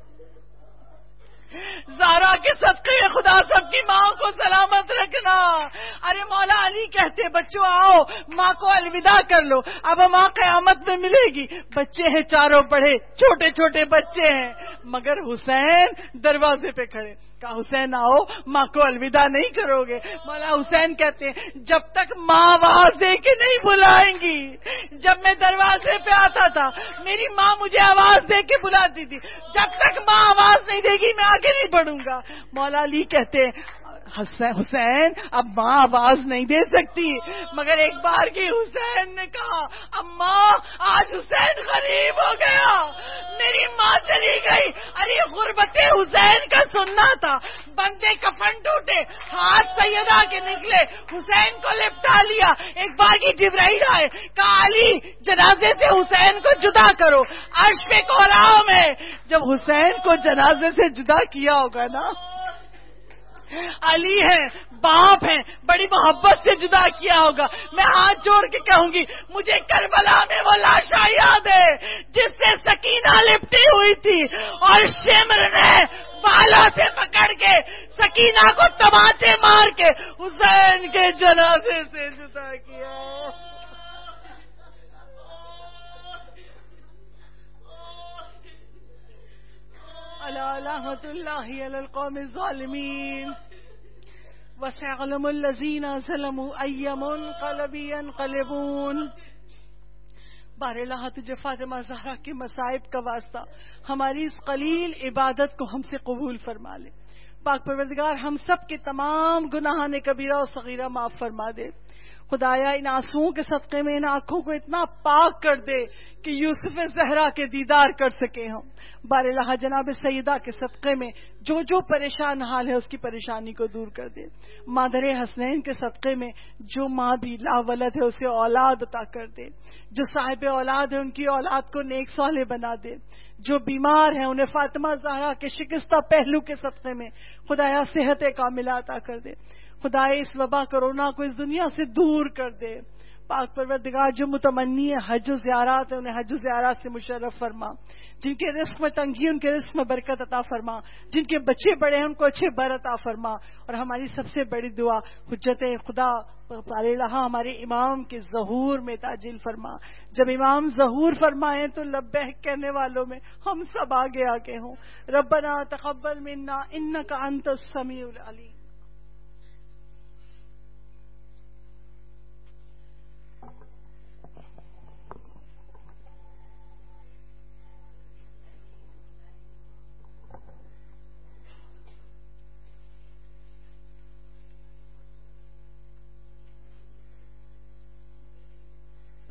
زہرا کے صدقے خدا سب کی ماں کو سلامت رکھنا. ارے مولا علی کہتے بچوں آؤ ماں کو الوداع کر لو، اب ماں قیامت میں ملے گی. بچے ہیں چاروں بڑے، چھوٹے چھوٹے بچے ہیں، مگر حسین دروازے پہ کھڑے. کہا حسین آؤ ماں کو الوداع نہیں کرو گے؟ مولا حسین کہتے ہیں جب تک ماں آواز دے کے نہیں بلائیں گی. جب میں دروازے پہ آتا تھا میری ماں مجھے آواز دے کے بلاتی تھی، جب تک ماں آواز نہیں دے گی میں آگے نہیں بڑھوں گا. مولا علی کہتے حسین اب ماں آواز نہیں دے سکتی، مگر ایک بار کی حسین نے کہا اماں آج حسین غریب ہو گیا، میری ماں چلی گئی. ارے غربت حسین کا سننا تھا. بندے کفن ٹوٹے، ہاتھ سیدہ کے نکلے، حسین کو لپٹا لیا. ایک بار کی جبرائیل آئے، کہا علی جنازے سے حسین کو جدا کرو، عرش پہ کوہرام ہے. جب حسین کو جنازے سے جدا کیا ہوگا نا، علی ہے باپ ہیں، بڑی محبت سے جدا کیا ہوگا. میں ہاتھ جوڑ کے کہوں گی مجھے کربلا میں وہ لاشا یاد ہے جس سے سکینہ لپٹی ہوئی تھی اور شمر نے بالا سے پکڑ کے سکینہ کو تماچے مار کے حسین کے جنازے سے جدا کیا. لعنت اللہ علی القوم الظالمین وسيعلم الذين ظلموا أي منقلب ينقلبون. بار اللہ تجھے فاطمہ زہرا کے مصائب کا واسطہ ہماری اس قلیل عبادت کو ہم سے قبول فرما لے. پاک پروردگار ہم سب کے تمام گناہان کبیرہ و صغیرہ معاف فرما دے. خدایا ان آنسوؤں کے صدقے میں ان آنکھوں کو اتنا پاک کر دے کہ یوسف زہرا کے دیدار کر سکے ہم. بار اللہ جناب سیدہ کے صدقے میں جو جو پریشان حال ہے اس کی پریشانی کو دور کر دے. مادر حسنین کے صدقے میں جو ماں بھی لا ولد ہے اسے اولاد عطا کر دے. جو صاحب اولاد ہے ان کی اولاد کو نیک صالح بنا دے. جو بیمار ہیں انہیں فاطمہ زہرا کے شکستہ پہلو کے صدقے میں خدایا صحت کاملہ عطا کر دے. خدا اس وبا کرونا کو اس دنیا سے دور کر دے. پاک پروردگار جو متمنی حج و زیارات ہیں انہیں حج و زیارات سے مشرف فرما. جن کے رزق میں تنگی ان کے رزق میں برکت عطا فرما. جن کے بچے بڑے ہیں ان کو اچھے بر عطا فرما. اور ہماری سب سے بڑی دعا حجت خدا ہمارے امام کے ظہور میں تاجیل فرما. جب امام ظہور فرمائیں تو لبیک کہنے والوں میں ہم سب آگے آگے ہوں. ربنا تقبل منا انک انت السمیع العلیم.